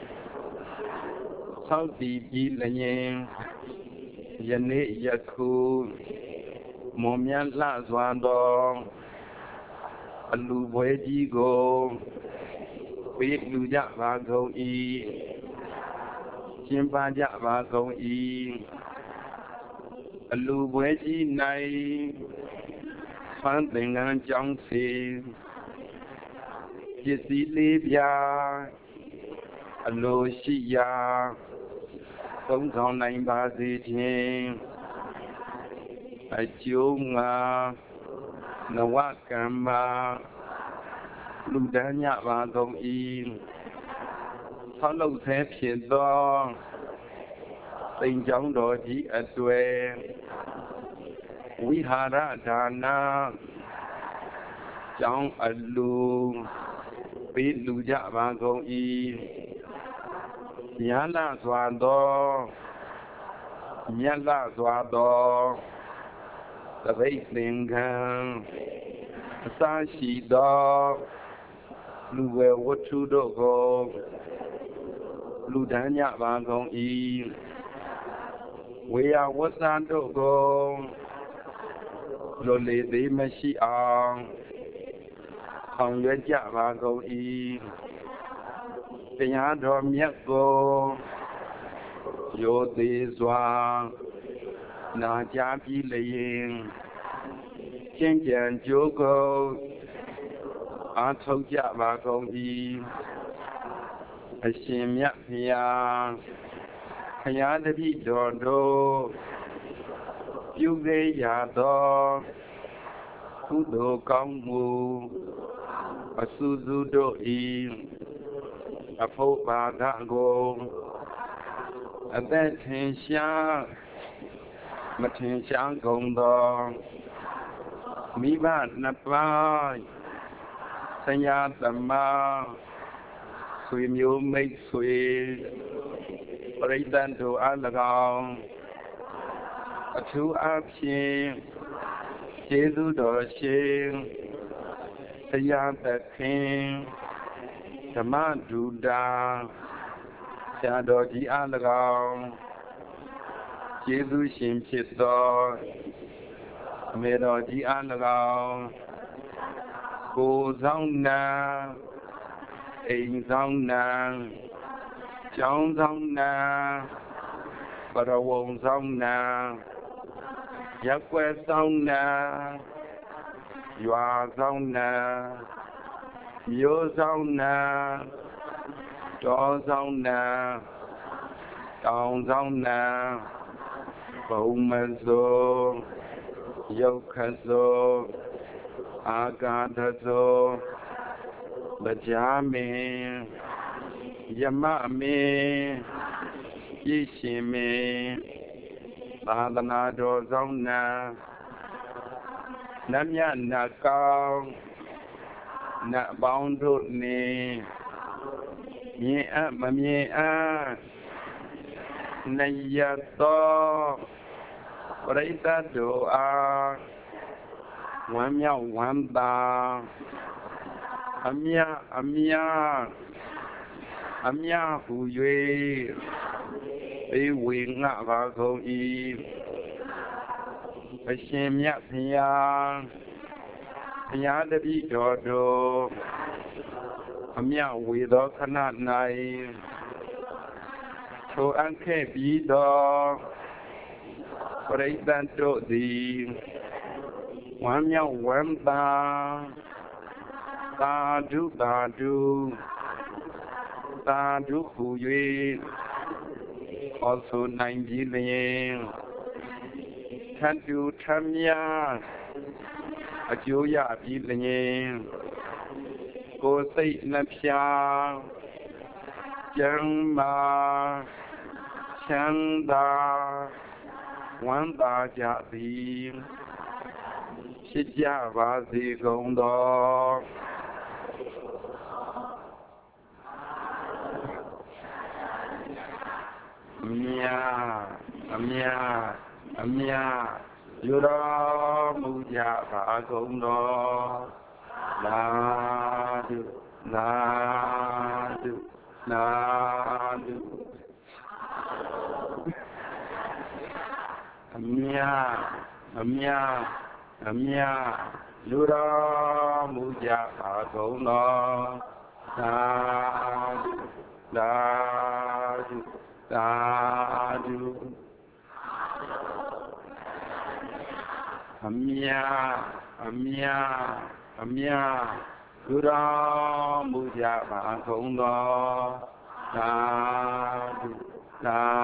ဆောက်တည်ပြီးလျင်ယနေ့ယခုမွန်မြတ်လှစွာသောအလူပွဲကြီးကိုပေးလူကြပါကုန်၏ကျင်းပကြပါကုန်၏အလူပွဲကြီး၌ဖန်သင်္ကန်းကြောင်းစီပစ္စည်းလေးပြာအလိုရှိရာသုံးဆောင်နိုင်ပါစေခြင်းအကျိုးငါနဝကမ္မလူဒန်းညပါကုန်၏ဆောက်လုပ်ဆဲဖြစ်သောသိမ်ကျောင်းတော်ကြီးအတွေ့ဝိဟာရဒါနာကျောင်းအလူပေးလူကြပါကုန်၏ညာလစွာသောမြတ်လစွာသောသပိတ်သင်္ကန်းအစရှိသောလူဝဲဝတ္ထုတို့ကိုလူဒန်းညပါကုန်၏ဝေယဝဆံတို့ကိုလွန်လေသေးမရှိအောင်ဆောင်ရွက်ကြပါကုန်၏တရားတော်မြတ်ကိုရိုသေစွာနာကြားပြီးလျင်ကျင့်ကြံကြိုးကိုအားထုတ်ကြပါကုန်၏အရှင်မြတ်ဖရာဘုရားတပည့်တော်တို့ပြုစေရသောကုသိုလ်ကောင်းမှုအစုစုတို့၏အဖို့ပါဒကိုအသက်ထင်ရှားမထင်ရှားကုန်သောမိဘနှစ်ပါးဆရာသမားဆွေမျိုးမိတ်ဆွေပရိသတ်တို့အား၎င်းအထူးအားဖြင့်ကျေးဇူးတော်ရှင်ဆရာသခင်ဓမ္မဒုတာဆရာတော်ကြီးအား၎င်းကျေးဇူးရှင်ဖြစ်သောအမေတော်ကြီးအား၎င်းကိုယ်ဆောင်နာအိမ်ဆောင်နာကျောင်းဆောင်နာပရဝုံဆောင်နာရက်ွယ်ဆောင်နာရွာဆောင်နာမြို့ဆောင်နာတောဆောင်နာတောင်ဆောင်နာဘုံမစိုးယုတ်ခစိုးအာကာသစိုးဗျာမင်းယမမင်းပြည့်ရှင်မင်းသာသနာတော်ဆောင်နာနတ်မြတ်နတ်ကောင်းနတ်ပေါင်းတို့နှင့်မြင်အပ်မမြင်အပ်နှစ်ရသောပရိသတ်တို့အားဝမ်းမြောက်ဝမ်းသာအမြဟူ၍ဘေးဝေငှပါကုန်၏အရှင်မြတ်ဖျားဘုရားတပည့်တော်တို့အမြဝေသောခဏ၌ထိုအပ်ခဲ့ပြီးသောပရိသတ်တို့သည်ဝမ်းမြောက်ဝမ်းသာသာဓုသာဓုသာဓုဟူ၍ဟောဆိုနိုင်ပြီလျင်ထပ်တူထမြအကျိုးရပြီလျင်ကိုယ်စိတ်နှဖျားကျမ်းမာချမ်းသာဝမ်းသာကြသည်ဖြစ်ကြပါစေကုန်သောအမြယူတော်မူကြပါကုန်သောသာဓုသာဓုသာဓုအမြလူတော်မူကြပါကုန်သောသာဓုသာဓုသာဓုအမြလူတော်မူကြပါကုန်သောသာဓုသာ